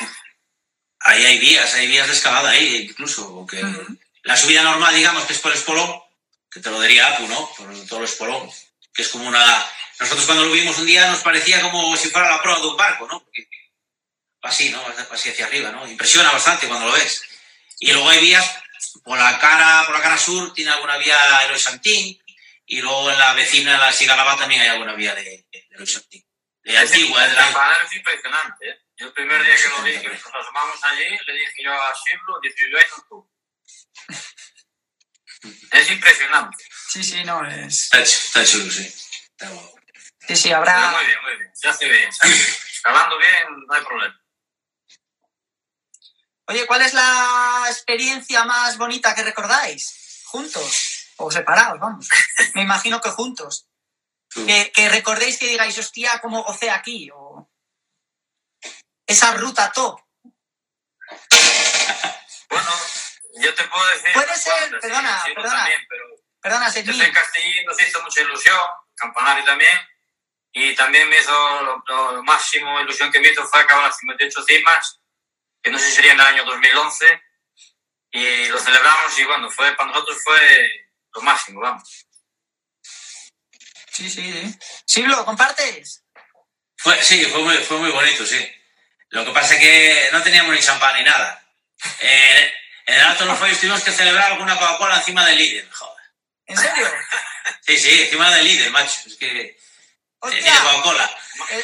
Ahí hay vías, hay vías de escalada ahí, incluso. Que uh-huh. La subida normal, digamos, que es por el espolón, que te lo diría Apu, ¿no? Por todo el espolón, que es como una... Nosotros cuando lo vimos un día nos parecía como si fuera la proa de un barco, ¿no? Porque así, ¿no? Así hacia arriba, ¿no? Impresiona bastante cuando lo ves. Y luego hay vías, por la cara, por la cara sur tiene alguna vía Héroe Santín, y luego en la vecina, en la Sigalabá, también hay alguna vía de, de Héroe Santín. De antigua, es la... La es impresionante, ¿eh? Yo el primer día que lo vi, que nos asomamos allí, le dije yo a Siblo, dije yo, ahí no tú. Es impresionante. Sí, sí, no, es... Está, está chulo, sí. Está bueno. Sí, sí, habrá... Pero muy bien, muy bien. Se hace bien, se hace bien. Escalando bien, no hay problema. Oye, ¿cuál es la experiencia más bonita que recordáis? ¿Juntos? O separados, vamos. Me imagino que juntos. Que, que recordéis que digáis, hostia, cómo gocé aquí, o... Esa ruta top. Bueno, yo te puedo decir... Puede ser, cuantas, perdona, sí, perdona. También, pero perdona, Sedmín. En Castellín nos hizo mucha ilusión, Campanario también, y también me hizo, lo, lo, lo máximo ilusión que me hizo fue acabar las cincuenta y ocho cimas, que no sé si sería en el año dos mil once, y lo celebramos y bueno, fue para nosotros fue lo máximo, vamos. Sí, sí, sí. Siglo, ¿compartes? Fue, sí, fue muy, fue muy bonito, sí. Lo que pasa es que no teníamos ni champán ni nada. Eh, en el Alto de los Follos tuvimos que celebrar alguna Coca-Cola encima del líder, joder. ¿En serio? Sí, sí, encima del líder, macho. Es que... Hostia. Coca-Cola. Eh...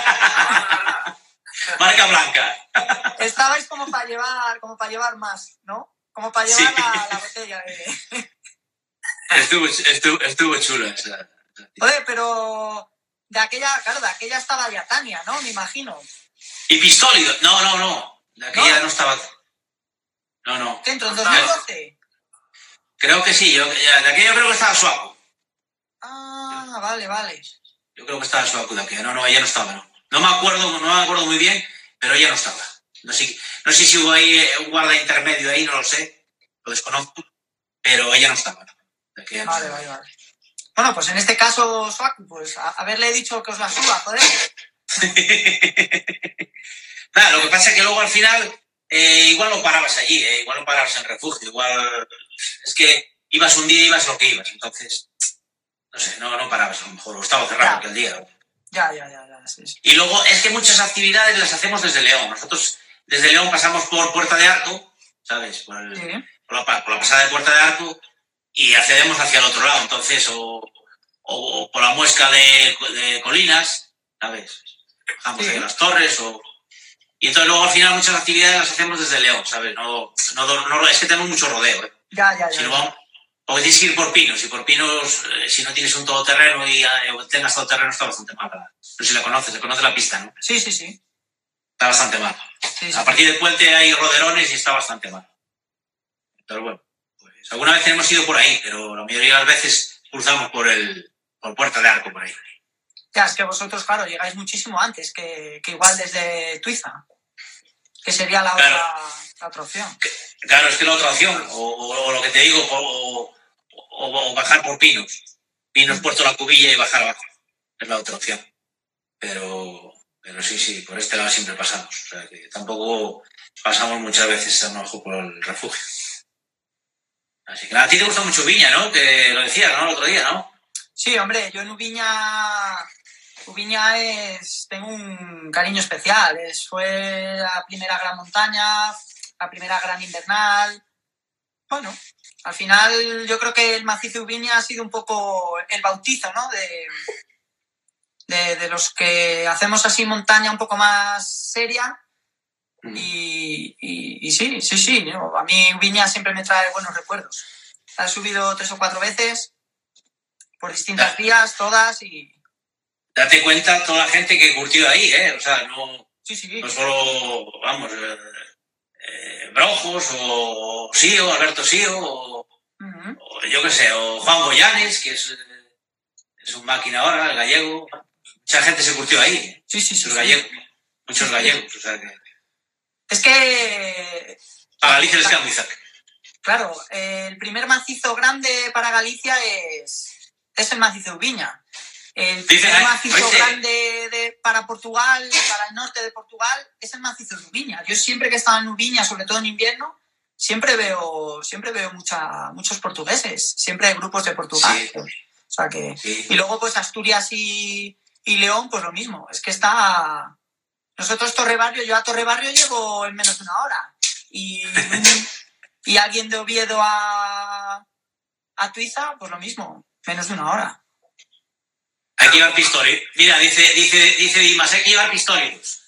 Marca blanca. Estabais como para llevar, como para llevar más, ¿no? Como para llevar sí. la, la botella de... Estuvo, estuvo, estuvo chula esa. Oye, pero de aquella, claro, de aquella estaba ya Tania, ¿no? Me imagino. Y Pistólido. No, no, no. De aquella no, no estaba. No, no. ¿Dentro, en dos mil doce? Creo que sí. Yo, de aquella creo que estaba Suaku. Ah, vale, vale. Yo creo que estaba Suaku de aquella. No, no, ella no estaba, no. No me acuerdo, no me acuerdo muy bien, pero ella no estaba. No sé, no sé si hubo ahí un guarda intermedio ahí, no lo sé. Lo desconozco. Pero ella no estaba. De aquella no vale, estaba. vale, vale. Bueno, pues en este caso, Suaku, pues a haberle dicho que os la suba, joder. Nada, lo que pasa es que luego al final eh, igual no parabas allí, eh, igual no parabas en refugio, igual es que ibas un día y ibas lo que ibas, entonces, no sé, no, no parabas a lo mejor, o estaba cerrado aquel día. Ya, ya, ya, ya, sí, sí. Y luego es que muchas actividades las hacemos desde León, nosotros desde León pasamos por Puerta de Arco, ¿sabes? Por, el, sí. por, la, por la pasada de Puerta de Arco y accedemos hacia el otro lado, entonces, o, o, o por la muesca de, de Colinas, ¿sabes? Bajamos sí. ahí a las torres, o... Y entonces luego al final muchas actividades las hacemos desde León, ¿sabes? No, no, no, es que tenemos mucho rodeo, ¿eh? Ya, ya, ya. Si no, vamos, porque tienes que ir por pinos, y por pinos, eh, si no tienes un todoterreno y eh, tengas todoterreno, está bastante mal. ¿Verdad? No sé si la conoces, se conoce la pista, ¿no? Sí, sí, sí. Está bastante mal. Sí, sí. A partir del puente hay roderones y está bastante mal. Entonces, bueno, pues alguna vez hemos ido por ahí, pero la mayoría de las veces cruzamos por el, por Puerta de Arco, por ahí. Ya, es que vosotros, claro, llegáis muchísimo antes que, que igual desde Tuiza, que sería la, claro. otra, la otra opción. Claro, es que la otra opción, o, o, o lo que te digo, o, o, o bajar por Pinos. Pinos, Puerto La Cubilla y bajar abajo. Es la otra opción. Pero, pero sí, sí, por este lado siempre pasamos. O sea, que tampoco pasamos muchas veces a lo mejor por el refugio. Así que nada, a ti te gusta mucho Ubiña, ¿no? Que lo decías, ¿no? El otro día, ¿no? Sí, hombre, yo en Ubiña... Ubiña es... Tengo un cariño especial. Es, fue la primera gran montaña, la primera gran invernal. Bueno, al final yo creo que el macizo Ubiña ha sido un poco el bautizo, ¿no? De, de, de los que hacemos así montaña un poco más seria. Y, y, y sí, sí, sí. ¿no? A mí Ubiña siempre me trae buenos recuerdos. He subido tres o cuatro veces por distintas vías, todas y... Date cuenta toda la gente que curtió ahí, ¿eh? O sea, no, sí, sí. no solo, vamos, eh, eh, Brojos o Sío, Alberto Sío, o, uh-huh. o yo qué sé, o Juan Goyanes, que es, es un máquina ahora, el gallego. Mucha gente se curtió ahí. Sí, sí, sí. Muchos sí. gallegos. Muchos gallegos, o sea que... Es que... A Galicia les queda muy cerca. Claro, eh, el primer macizo grande para Galicia es, es el macizo Ubiña. El primer Dice, macizo oíste. grande de, para Portugal, para el norte de Portugal, es el macizo de Ubiña. Yo siempre que he estado en Ubiña, sobre todo en invierno, siempre veo, siempre veo mucha, muchos portugueses. Siempre hay grupos de Portugal. Sí. O sea que, sí. Y luego, pues Asturias y, y León, pues lo mismo. Es que está... Nosotros Torrebarrio, yo a Torrebarrio llego en menos de una hora. Y, y alguien de Oviedo a, a Tuiza, pues lo mismo, menos de una hora. Hay que llevar pistoles. Mira, dice, dice, dice Dimas, hay que llevar pistoles.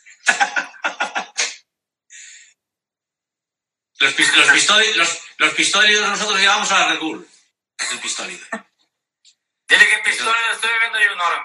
los, los pistoles, los, los pistoles nosotros llevamos a la Red Bull. El pistolis. Dile que pistoles estoy viendo yo ahora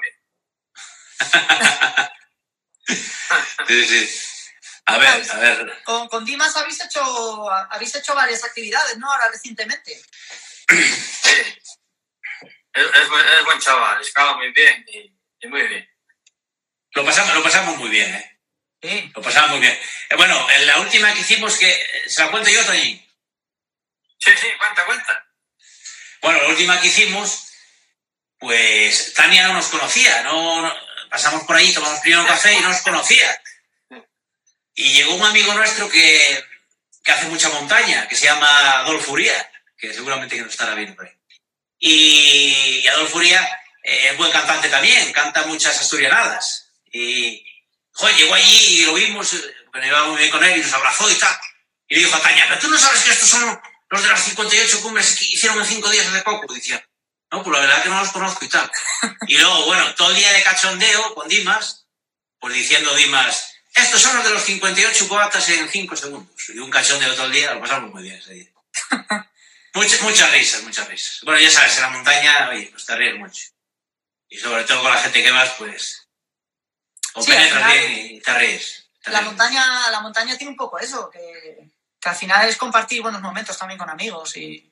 mismo. Sí, sí. A ver, a ver. Con, con Dimas habéis hecho, habéis hecho varias actividades, ¿no? Ahora recientemente. Sí. Es, es, es buen chaval, escala muy bien y, y muy bien. Lo pasamos, lo pasamos muy bien, ¿eh? Sí. Lo pasamos muy bien. Eh, bueno, en la última que hicimos, que ¿se la cuento yo, Toñín? Sí, sí, cuenta, cuenta. Bueno, la última que hicimos, pues Tania no nos conocía, no, no pasamos por ahí, tomamos primero un café y no nos conocía. Y llegó un amigo nuestro que, que hace mucha montaña, que se llama Adolfo Uría, que seguramente que nos estará viendo por ahí. Y, y Adolfo Uría eh, es buen cantante también, canta muchas asturianadas. Y, joder, llegó allí y lo vimos, porque me iba muy bien con él y nos abrazó y tal. Y le dijo a Tania, pero tú no sabes que estos son los de las cincuenta y ocho cumbres que hicieron en cinco días hace poco. Decía, no, pues la verdad es que no los conozco y tal. Y luego, bueno, todo el día de cachondeo con Dimas, pues diciendo Dimas, estos son los de los cincuenta y ocho cubatas en cinco segundos. Y un cachondeo todo el día, lo pasamos muy bien ese día. Muchas, muchas risas, muchas risas. Bueno, ya sabes, en la montaña, oye, pues te ríes mucho. Y sobre todo con la gente que vas, pues... O sí, penetras bien y te ríes. Te la, ríes. Montaña, la montaña tiene un poco eso, que, que al final es compartir buenos momentos también con amigos y...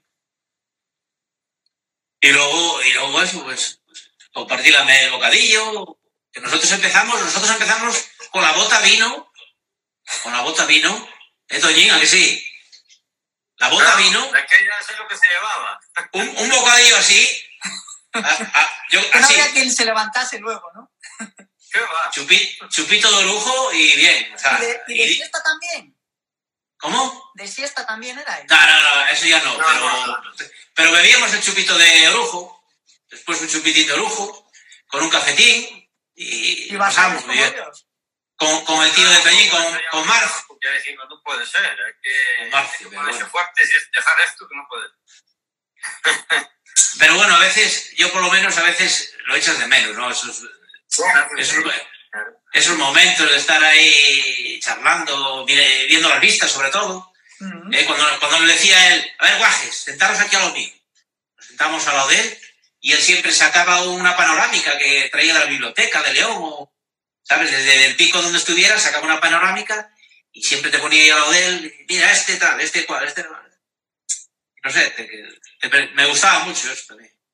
Y luego, y luego eso, pues, pues compartir el bocadillo. Que nosotros empezamos, nosotros empezamos con la bota vino, con la bota vino, ¿eh, Toñín? ¿A que sí? La bota claro, vino. Es que ya sé lo que se llevaba. Un, un bocadillo así. A, a, yo, no así. había quien se levantase luego, ¿no? ¿Qué va? Chupi, chupito de lujo y bien. O sea, ¿Y de, y de y... siesta también? ¿Cómo? ¿De siesta también era eso? No, no, no, eso ya no. no, pero, no, no. pero bebíamos el chupito de lujo, después un chupitito de lujo, con un cafetín y, ¿Y pasamos bien. Con, con el tío de Toñín, con, con Marcio. Ya decimos, no puede ser, hay que, con Marcio, hay que ponerse bueno. fuertes y dejar esto que no puede ser. Pero bueno, a veces, yo por lo menos a veces lo echas de menos, ¿no? Esos, esos, esos momentos de estar ahí charlando, viendo las vistas sobre todo. Uh-huh. eh, cuando, cuando le decía él, a ver, guajes, sentaros aquí a lo mío. Nos sentamos al lado de él y él siempre sacaba una panorámica que traía de la biblioteca de León o, ¿sabes? Desde el pico donde estuviera sacaba una panorámica y siempre te ponía ahí al lado de él, mira, este tal, este cual, este cual. No sé, te, te, me gustaba mucho eso también.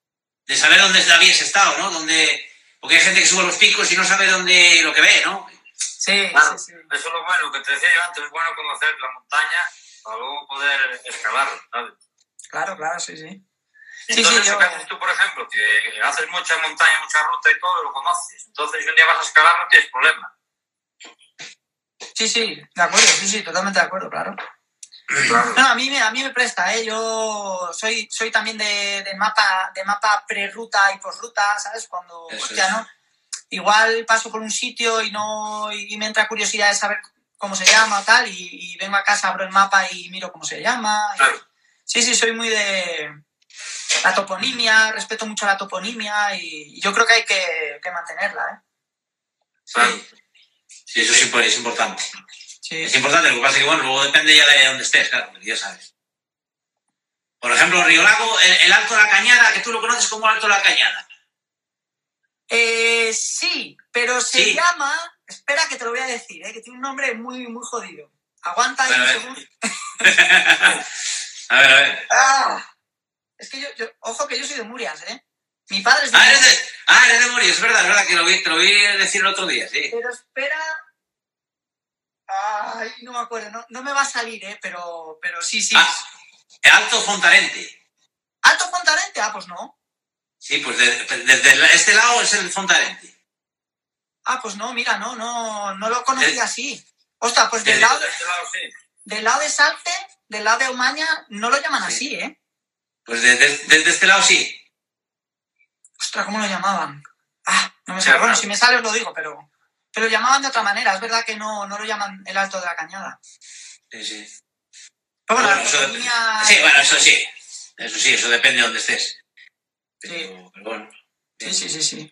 de saber dónde habías estado, ¿no? Donde, porque hay gente que sube los picos y no sabe dónde lo que ve, ¿no? Sí, Claro, sí, sí. eso es lo bueno, que te decía yo antes, es bueno conocer la montaña para luego poder escalar, ¿sabes? Claro, claro, sí, sí. Sí, Entonces, sí, yo... ¿qué haces tú, por ejemplo? Que haces mucha montaña, mucha ruta y todo, lo conoces. Entonces, si un día vas a escalar, no tienes problema. Sí, sí, de acuerdo, sí, sí, totalmente de acuerdo, claro. Claro. No, a mí me, a mí me presta, ¿eh? Yo soy, soy también de, de mapa, de mapa pre-ruta y post-ruta, ¿sabes? Cuando, Eso hostia, es. ¿no? Igual paso por un sitio y no y me entra curiosidad de saber cómo se llama o tal, y, y vengo a casa, abro el mapa y miro cómo se llama. Y... Claro. Sí, sí, soy muy de la toponimia, respeto mucho la toponimia y yo creo que hay que, que mantenerla, ¿eh? Sí. Sí, eso sí, pues, es importante. Sí. Es importante, lo que pasa es que, bueno, luego depende ya de dónde estés, claro, ya sabes. Por ejemplo, Río Lago, el, el Alto de la Cañada, que tú lo conoces como Alto de la Cañada. Eh, sí, pero se Sí. llama... Espera que te lo voy a decir, ¿eh? Que tiene un nombre muy, muy jodido. Aguanta ahí A un ver. segundo. A ver, a ver. Ah, es que yo, yo... Ojo que yo soy de Murias, ¿eh? Mi padre es de Ah, eres Murias. de, ah, eres de Morí, es verdad, es verdad, que lo vi, te lo vi decir el otro día, sí. Pero espera... Ay, no me acuerdo. No, no me va a salir, ¿eh? Pero, pero sí, sí. Ah, el Alto Fontarente. ¿Alto Fontarente? Ah, pues no. Sí, pues de- desde este lado es el Fontarente. Ah, pues no, mira, no, no, no lo conocía Eh, así. Ostras, pues del eh, lado, De este lado, sí. del lado de Salte, del lado de Omaña, no lo llaman Sí. así, ¿eh? Pues desde de, de, de este lado sí. Ostras, ¿cómo lo llamaban? Ah, no me Sí, sale. Bueno, claro. si me sale os lo digo, pero, pero lo llamaban de otra manera. Es verdad que no, no lo llaman el Alto de la Cañada. Sí, sí. Pero bueno, Bueno, la eso toponimia... Sí, bueno, eso sí. Eso sí, eso depende de dónde estés. Pero, Sí. pero bueno. Sí, sí, sí, sí.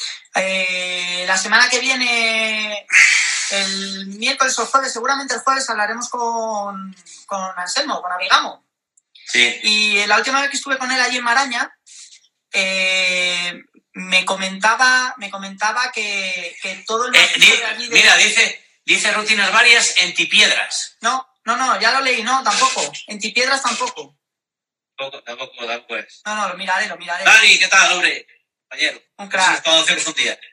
Eh, la semana que viene, el miércoles o jueves, seguramente el jueves hablaremos con, con Anselmo, con Abigamo. Sí. Y la última vez que estuve con él allí en Maraña, eh, me comentaba, me comentaba que, que todo el Eh, macizo di- de allí de... Mira, dice, dice rutinas varias en Tipiedras. No, no, no, ya lo leí, no, tampoco. En Tipiedras tampoco. Tampoco, tampoco, tampoco es. No, no, lo miraré, lo miraré. Dani, ¿qué tal, hombre? Compañero. Un Nos crack. conocemos un día.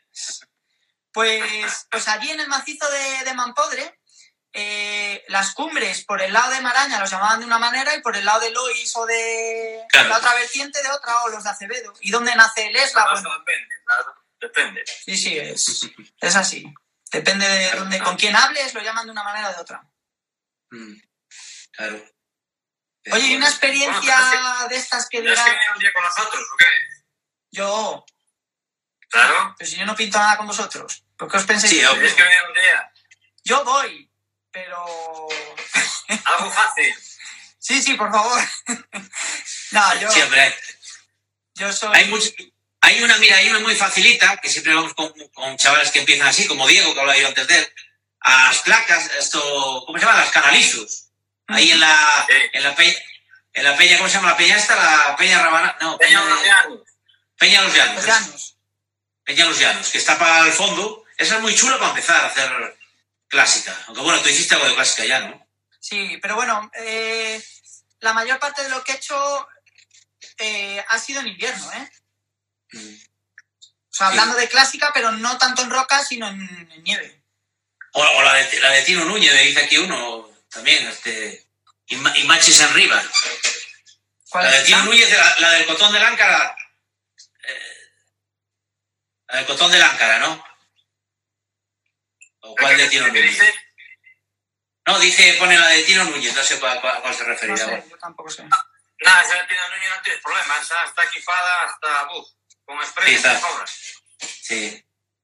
Pues, pues allí en el macizo de, de Mampodre, eh, las cumbres por el lado de Maraña los llamaban de una manera y por el lado de Lois o de Claro. la otra vertiente de otra, o los de Acevedo. ¿Y dónde nace el Esla? Eso Bueno, depende, claro. Depende. sí, sí, es, es así. Depende de Claro, dónde, claro. con quién hables, lo llaman de una manera o de otra. Mm, claro. Oye, ¿y una experiencia Bueno, de estas que ¿Tienes que diga venir un día con nosotros o qué? yo, Claro. pero si yo no pinto nada con vosotros? ¿Por qué os pensáis? Sí, que- obvio. Tienes que venir un día. Yo voy, pero... Algo fácil. Sí, sí, por favor. No, yo, Siempre. yo soy... Hay, mucho, hay una, mira, hay una muy facilita, que siempre vamos con, con chavales que empiezan así, como Diego, que hablaba yo antes de él, a las placas, esto, ¿cómo se llama? Las canalizos. Ahí en la, Sí. en la peña, en la peña, ¿cómo se llama la peña esta? La peña Rabana, no, Peña peña, Los Llanos. Peña Los Llanos. Los eso. llanos. Peña Los Llanos, que está para el fondo. Esa es muy chula para empezar a hacer clásica. Aunque bueno, tú hiciste algo de clásica ya, ¿no? Sí, pero bueno, eh, la mayor parte de lo que he hecho eh, ha sido en invierno, ¿eh? Mm. O sea, hablando de clásica, pero no tanto en roca, sino en, en nieve. O, o la, de, la de Tino Núñez, me dice aquí uno también, este. Y, Ma- y Machis en Riva. ¿Cuál La de es Tino esa? Núñez, la, la del Cotón del Áncara. eh, la del Cotón del Áncara, ¿no? ¿O cuál de Tino ¿Qué Núñez? dice? No, dice, pone la de Tino Núñez, no sé cuál, cuál, a cuál se No referirá. sé, bueno. yo tampoco sé. Nada, esa de Pino Núñez no tienes problema. Esa está equipada hasta buf, con spray Sí, y está. sobras. Sí.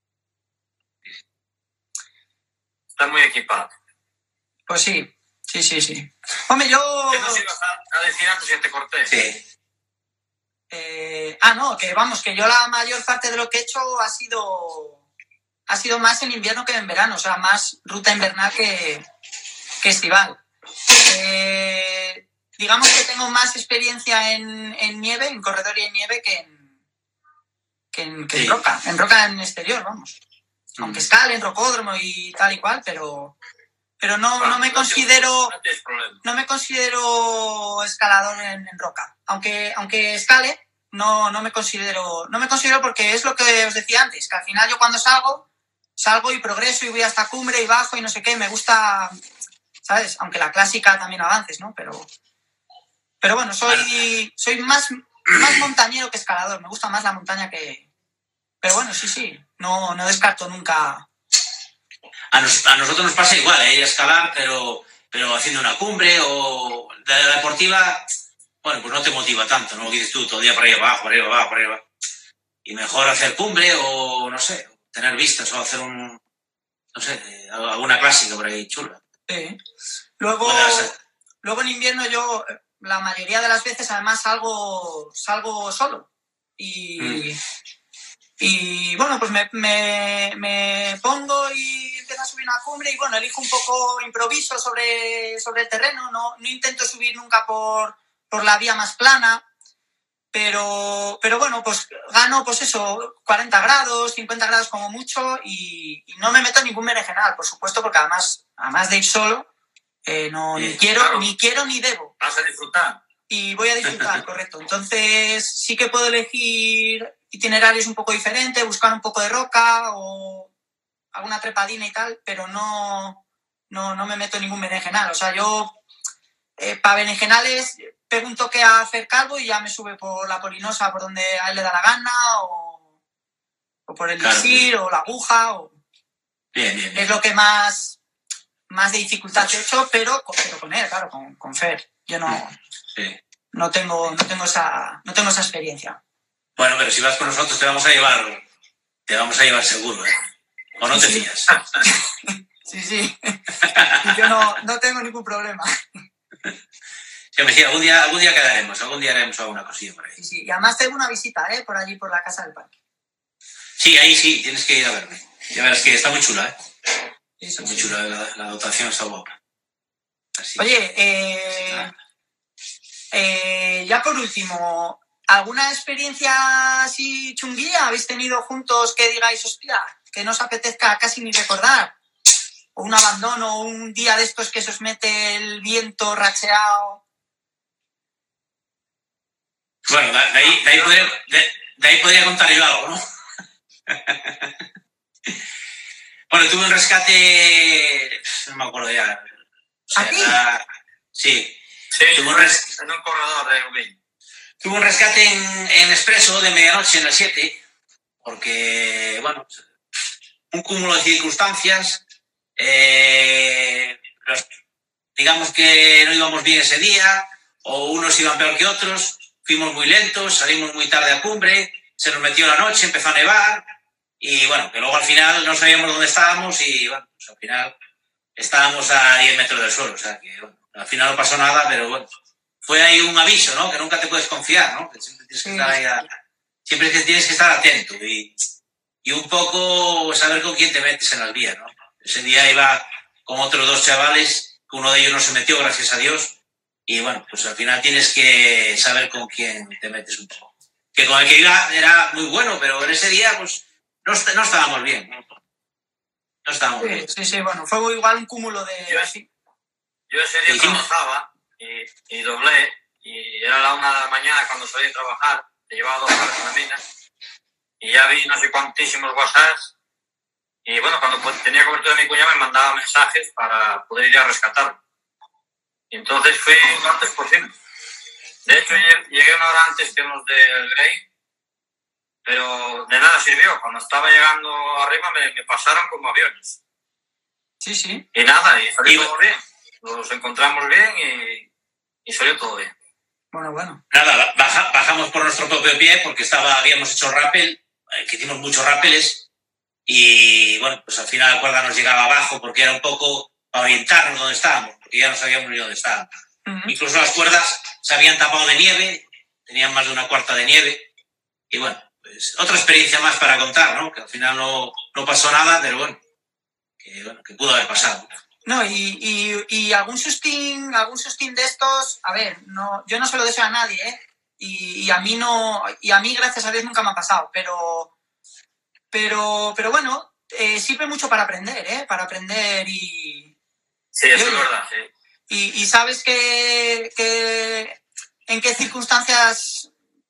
Está muy equipada. Pues sí, sí, sí, sí. Hombre, yo... Eso sí ibas a, a decir antes que te corté. Sí. Eh, ah, no, que vamos, que yo la mayor parte de lo que he hecho ha sido ha sido más en invierno que en verano, o sea, más ruta invernal que, que estival. Eh, digamos que tengo más experiencia en, en nieve, en corredor y en nieve, que en, que en, que en Sí. roca, en roca en exterior, vamos. Aunque Mm. escale en rocódromo y tal y cual, pero, pero no, Ah, no me tienes- considero... No tienes problema. No me considero escalador en, en roca. Aunque, aunque escale no, no me considero, no me considero porque es lo que os decía antes, que al final yo cuando salgo, salgo y progreso y voy hasta cumbre y bajo y no sé qué, me gusta, ¿sabes? Aunque la clásica también avances, ¿no? Pero, pero bueno, soy, soy más, más montañero que escalador, me gusta más la montaña que... Pero bueno, sí, sí, no, no descarto nunca... A, nos, a nosotros nos pasa igual, ¿eh? Escalar, pero, pero haciendo una cumbre o de la deportiva, bueno, pues no te motiva tanto, ¿no? Lo que dices tú, todo el día para arriba abajo, para arriba abajo, para arriba. Y mejor hacer cumbre o, no sé, tener vistas o hacer un, no sé, alguna clásica por ahí chula. Sí. Luego, luego en invierno yo, la mayoría de las veces, además salgo, salgo solo. Y... Mm. Y bueno, pues me, me, me pongo y empiezo a subir una cumbre y bueno, elijo un poco improviso sobre, sobre el terreno, no, no intento subir nunca por, por la vía más plana, pero, pero bueno, pues gano pues eso, cuarenta grados, cincuenta grados como mucho y, y no me meto en ningún berenjenal, por supuesto, porque además, además de ir solo, eh, no, sí, ni quiero, claro. ni quiero ni debo. Vas a disfrutar. Y voy a disfrutar, correcto. Entonces sí que puedo elegir itinerarios un poco diferentes, buscar un poco de roca o alguna trepadina y tal, pero no, no, no me meto en ningún berenjenal. O sea, yo eh, para berenjenales pego un toque a hacer calvo y ya me sube por la Polinosa, por donde a él le da la gana, o, o por el elixir, claro, o la aguja. O... Bien, bien, bien. Es lo que más, más de dificultad he hecho, pero, pero con él, claro, con, con Fer. Yo no, sí. no, tengo, no, tengo esa, no tengo esa experiencia. Bueno, pero si vas con nosotros te vamos a llevar, te vamos a llevar seguro, ¿eh? ¿O no te sí, fías? Sí, sí. Yo no, no tengo ningún problema. Sí, me decía, algún día, algún día quedaremos, algún día haremos alguna cosilla por ahí. Sí, sí. Y además tengo una visita, ¿eh? Por allí, por la casa del parque. Sí, ahí sí, tienes que ir a verme. Ya verás que está muy chula, ¿eh? Sí, sí, está muy sí. chula, la, la dotación está guapa. Así. Oye, eh, eh, ya por último, ¿alguna experiencia así chunguilla habéis tenido juntos que digáis, hostia, que no os apetezca casi ni recordar? O un abandono, o un día de estos que se os mete el viento racheado. Bueno, de ahí, de ahí, podría, de, de ahí podría contar yo algo, ¿no? Bueno, tuve un rescate, no me acuerdo ya. O sea, ¿Aquí? La, sí. Sí, tuve un res, en un corredor de Ubi. Tuve un rescate en, en Expreso de medianoche en el siete, porque, bueno, un cúmulo de circunstancias. Eh, los, digamos que no íbamos bien ese día, o unos iban peor que otros, fuimos muy lentos, salimos muy tarde a cumbre, se nos metió la noche, empezó a nevar, y bueno, que luego al final no sabíamos dónde estábamos, y bueno, pues al final estábamos a diez metros del suelo, o sea que bueno, al final no pasó nada, pero bueno, fue ahí un aviso, ¿no? Que nunca te puedes confiar, ¿no? Que siempre tienes que estar ahí a, siempre que tienes que estar atento, y, y un poco saber con quién te metes en las vías, ¿no? Ese día iba con otros dos chavales, uno de ellos no se metió, gracias a Dios, y bueno, pues al final tienes que saber con quién te metes un poco. Que con el que iba era muy bueno, pero en ese día pues no, no estábamos bien, ¿no? No estábamos sí, bien. Sí, sí, bueno, fue igual un cúmulo de... Yo, yo ese día trabajaba y, y doblé, y era la una de la mañana cuando salí a trabajar, te llevaba dos horas en la mina, y ya vi no sé cuantísimos WhatsApps. Y bueno, cuando tenía cobertura de mi cuñado me mandaba mensajes para poder ir a rescatarlo. Y entonces fui lo antes posible. De hecho, llegué una hora antes que los del Grey, pero de nada sirvió. Cuando estaba llegando arriba me, me pasaron como aviones. Sí, sí. Y nada, y salió y... todo bien. Los encontramos bien y, y salió todo bien. Bueno, bueno. Nada, baja, bajamos por nuestro propio pie porque estaba, habíamos hecho rappel, que hicimos muchos rappeles. Y bueno, pues al final la cuerda nos llegaba abajo porque era un poco para orientarnos dónde estábamos, porque ya no sabíamos ni dónde estábamos. Uh-huh. Incluso las cuerdas se habían tapado de nieve, tenían más de una cuarta de nieve. Y bueno, pues otra experiencia más para contar, ¿no? Que al final no, no pasó nada, pero bueno que, bueno, que pudo haber pasado. No, y, y, y algún sustín, algún sustín de estos, a ver, no, yo no se lo deseo a nadie, ¿eh? Y, y a mí no, y a mí gracias a Dios nunca me ha pasado, pero... Pero, pero bueno, eh, sirve mucho para aprender, ¿eh? Para aprender y... Sí, eso es verdad, sí. Y, y sabes que, que en qué circunstancias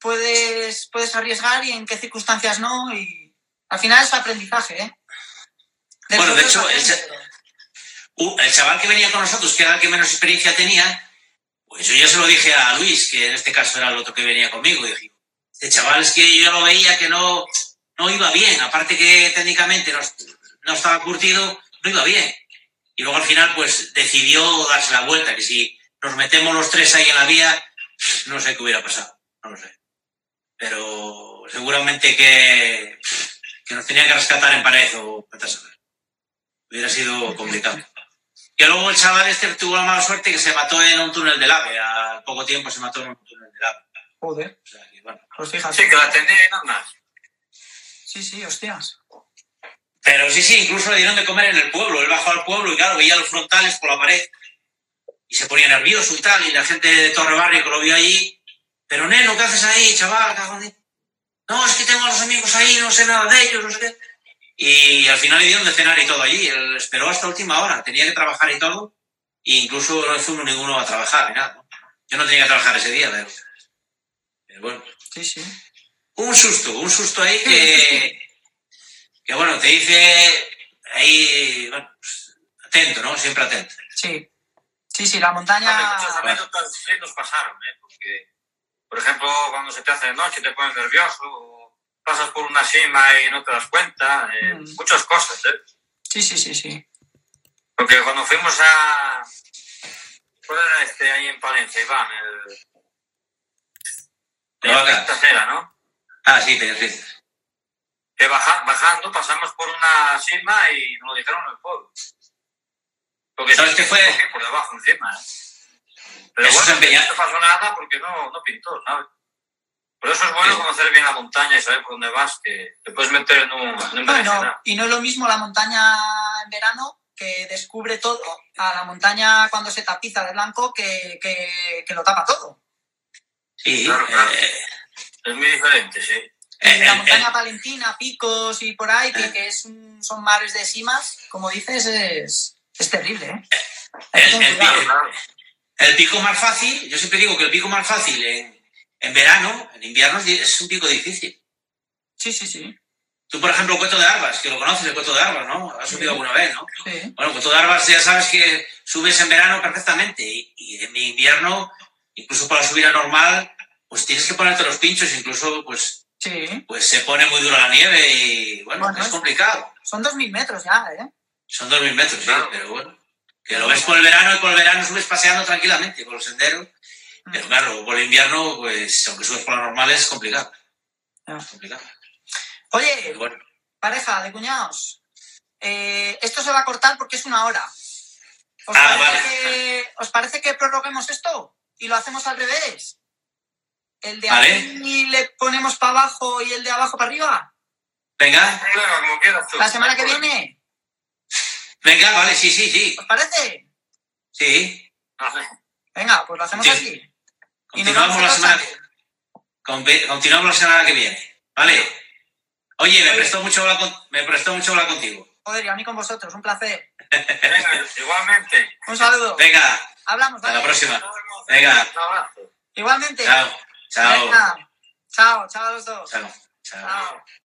puedes, puedes arriesgar y en qué circunstancias no. Y al final es aprendizaje, ¿eh? Del Bueno, de hecho, propio el, paciente, cha- pero- uh, el chaval que venía con nosotros, que era el que menos experiencia tenía, pues yo ya se lo dije a Luis, que en este caso era el otro que venía conmigo, y dije, este chaval es que yo lo veía que no, no iba bien, aparte que técnicamente no, no estaba curtido, no iba bien. Y luego al final pues decidió darse la vuelta, que si nos metemos los tres ahí en la vía, no sé qué hubiera pasado, no lo sé. Pero seguramente que, que nos tenía que rescatar en pared o vete a saber. Hubiera sido complicado. Y luego el chaval este tuvo la mala suerte que se mató en un túnel del AVE. A poco tiempo se mató en un túnel del AVE. Joder, O sea, que, bueno. pues fíjate. Sí, que la tenía y nada más. Sí, sí, hostias. Pero sí, sí, incluso le dieron de comer en el pueblo. Él bajó al pueblo y claro, veía los frontales por la pared. Y se ponía nervioso y tal. Y la gente de Torre Barrio que lo vio allí. Pero neno, ¿qué haces ahí, chaval? Cajón de- No, es que tengo a los amigos ahí, no sé nada de ellos, no sé qué. Y al final le dieron de cenar y todo allí. Él esperó hasta última hora. Tenía que trabajar y todo. E incluso no fuimos ninguno a trabajar ni nada, ¿no? Yo no tenía que trabajar ese día, pero, pero bueno. Sí, sí. Un susto, un susto ahí que, que bueno, te dice ahí, bueno, pues, atento, ¿no? Siempre atento. Sí. Sí, sí, la Vale, montaña... muchas anécdotas sí nos pasaron, ¿eh? Porque, por ejemplo, cuando se te hace de noche te pones nervioso, o pasas por una cima y no te das cuenta, eh, Mm. muchas cosas, ¿eh? Sí, sí, sí, sí. Porque cuando fuimos a... ¿Cuál era este ahí en Palencia, Iván? El... ¿Te va acá? Trasera, ¿no? Ah, sí, te sí. Que baja, bajando pasamos por una cima y nos lo dijeron en el pueblo. Porque ¿Sabes sí, qué fue? sí, por debajo, encima, ¿eh? Pero Eso bueno, se empeña- no te pasó nada porque no, no pintó, ¿sabes? Por eso es bueno Sí. conocer bien la montaña y saber por dónde vas, que te puedes meter en un, en un Bueno, berenjenal. y no es lo mismo la montaña en verano, que descubre todo, a la montaña cuando se tapiza de blanco, que, que, que lo tapa todo. Sí, Claro, claro. eh, Es muy diferente, sí. Y eh, la el- montaña el- palentina, picos y por ahí, que, Eh. que es un- son mares de cimas, como dices, es, es terrible, ¿eh? Hay que El- tener el cuidado. pico- Claro. el pico más fácil, yo siempre digo que el pico más fácil en, en verano, en invierno, es di- es un pico difícil. Sí, sí, sí. Tú, por ejemplo, el Cueto de Arbas, que lo conoces, el Cueto de Arbas, ¿no? Has subido Sí. alguna vez, ¿no? Sí. Bueno, el Cueto de Arbas ya sabes que subes en verano perfectamente y, y en invierno, incluso para subir a normal, pues tienes que ponerte los pinchos, incluso pues, Sí. pues se pone muy dura la nieve y bueno, Bueno, es es- complicado. Son dos mil metros ya, ¿eh? Son dos mil metros, sí, Claro. pero bueno. Que lo ves por el verano y por el verano subes paseando tranquilamente por los senderos. Pero claro, por el invierno, pues aunque subes por la normal es complicado. Ya. Es complicado. Oye, Pero bueno, pareja de cuñados, eh, esto se va a cortar porque es una hora. ¿Os, Ah, parece vale. que, ¿Os parece que prorroguemos esto y lo hacemos al revés? ¿El de Vale. aquí le ponemos para abajo y el de abajo para arriba? venga, Problema, como quieras tú. ¿La semana que viene? venga, vale, sí, sí, sí. ¿Os parece? Sí. Vale. Venga, pues lo hacemos Sí. así. Y nos Continuamos la vamos semana a Conve- Continuamos la semana que viene. ¿Vale? Oye, me Oye. prestó mucho hablar, con- me prestó mucho hablar contigo. Joder, y a mí con vosotros, un placer. Venga, igualmente. Un saludo. Venga, Hablamos, hasta la ¿vale? próxima. Nos vemos. Venga. Un abrazo. Igualmente. Chao. Chao. Venga. Chao, chao a los dos. Chao. Chao. Chao.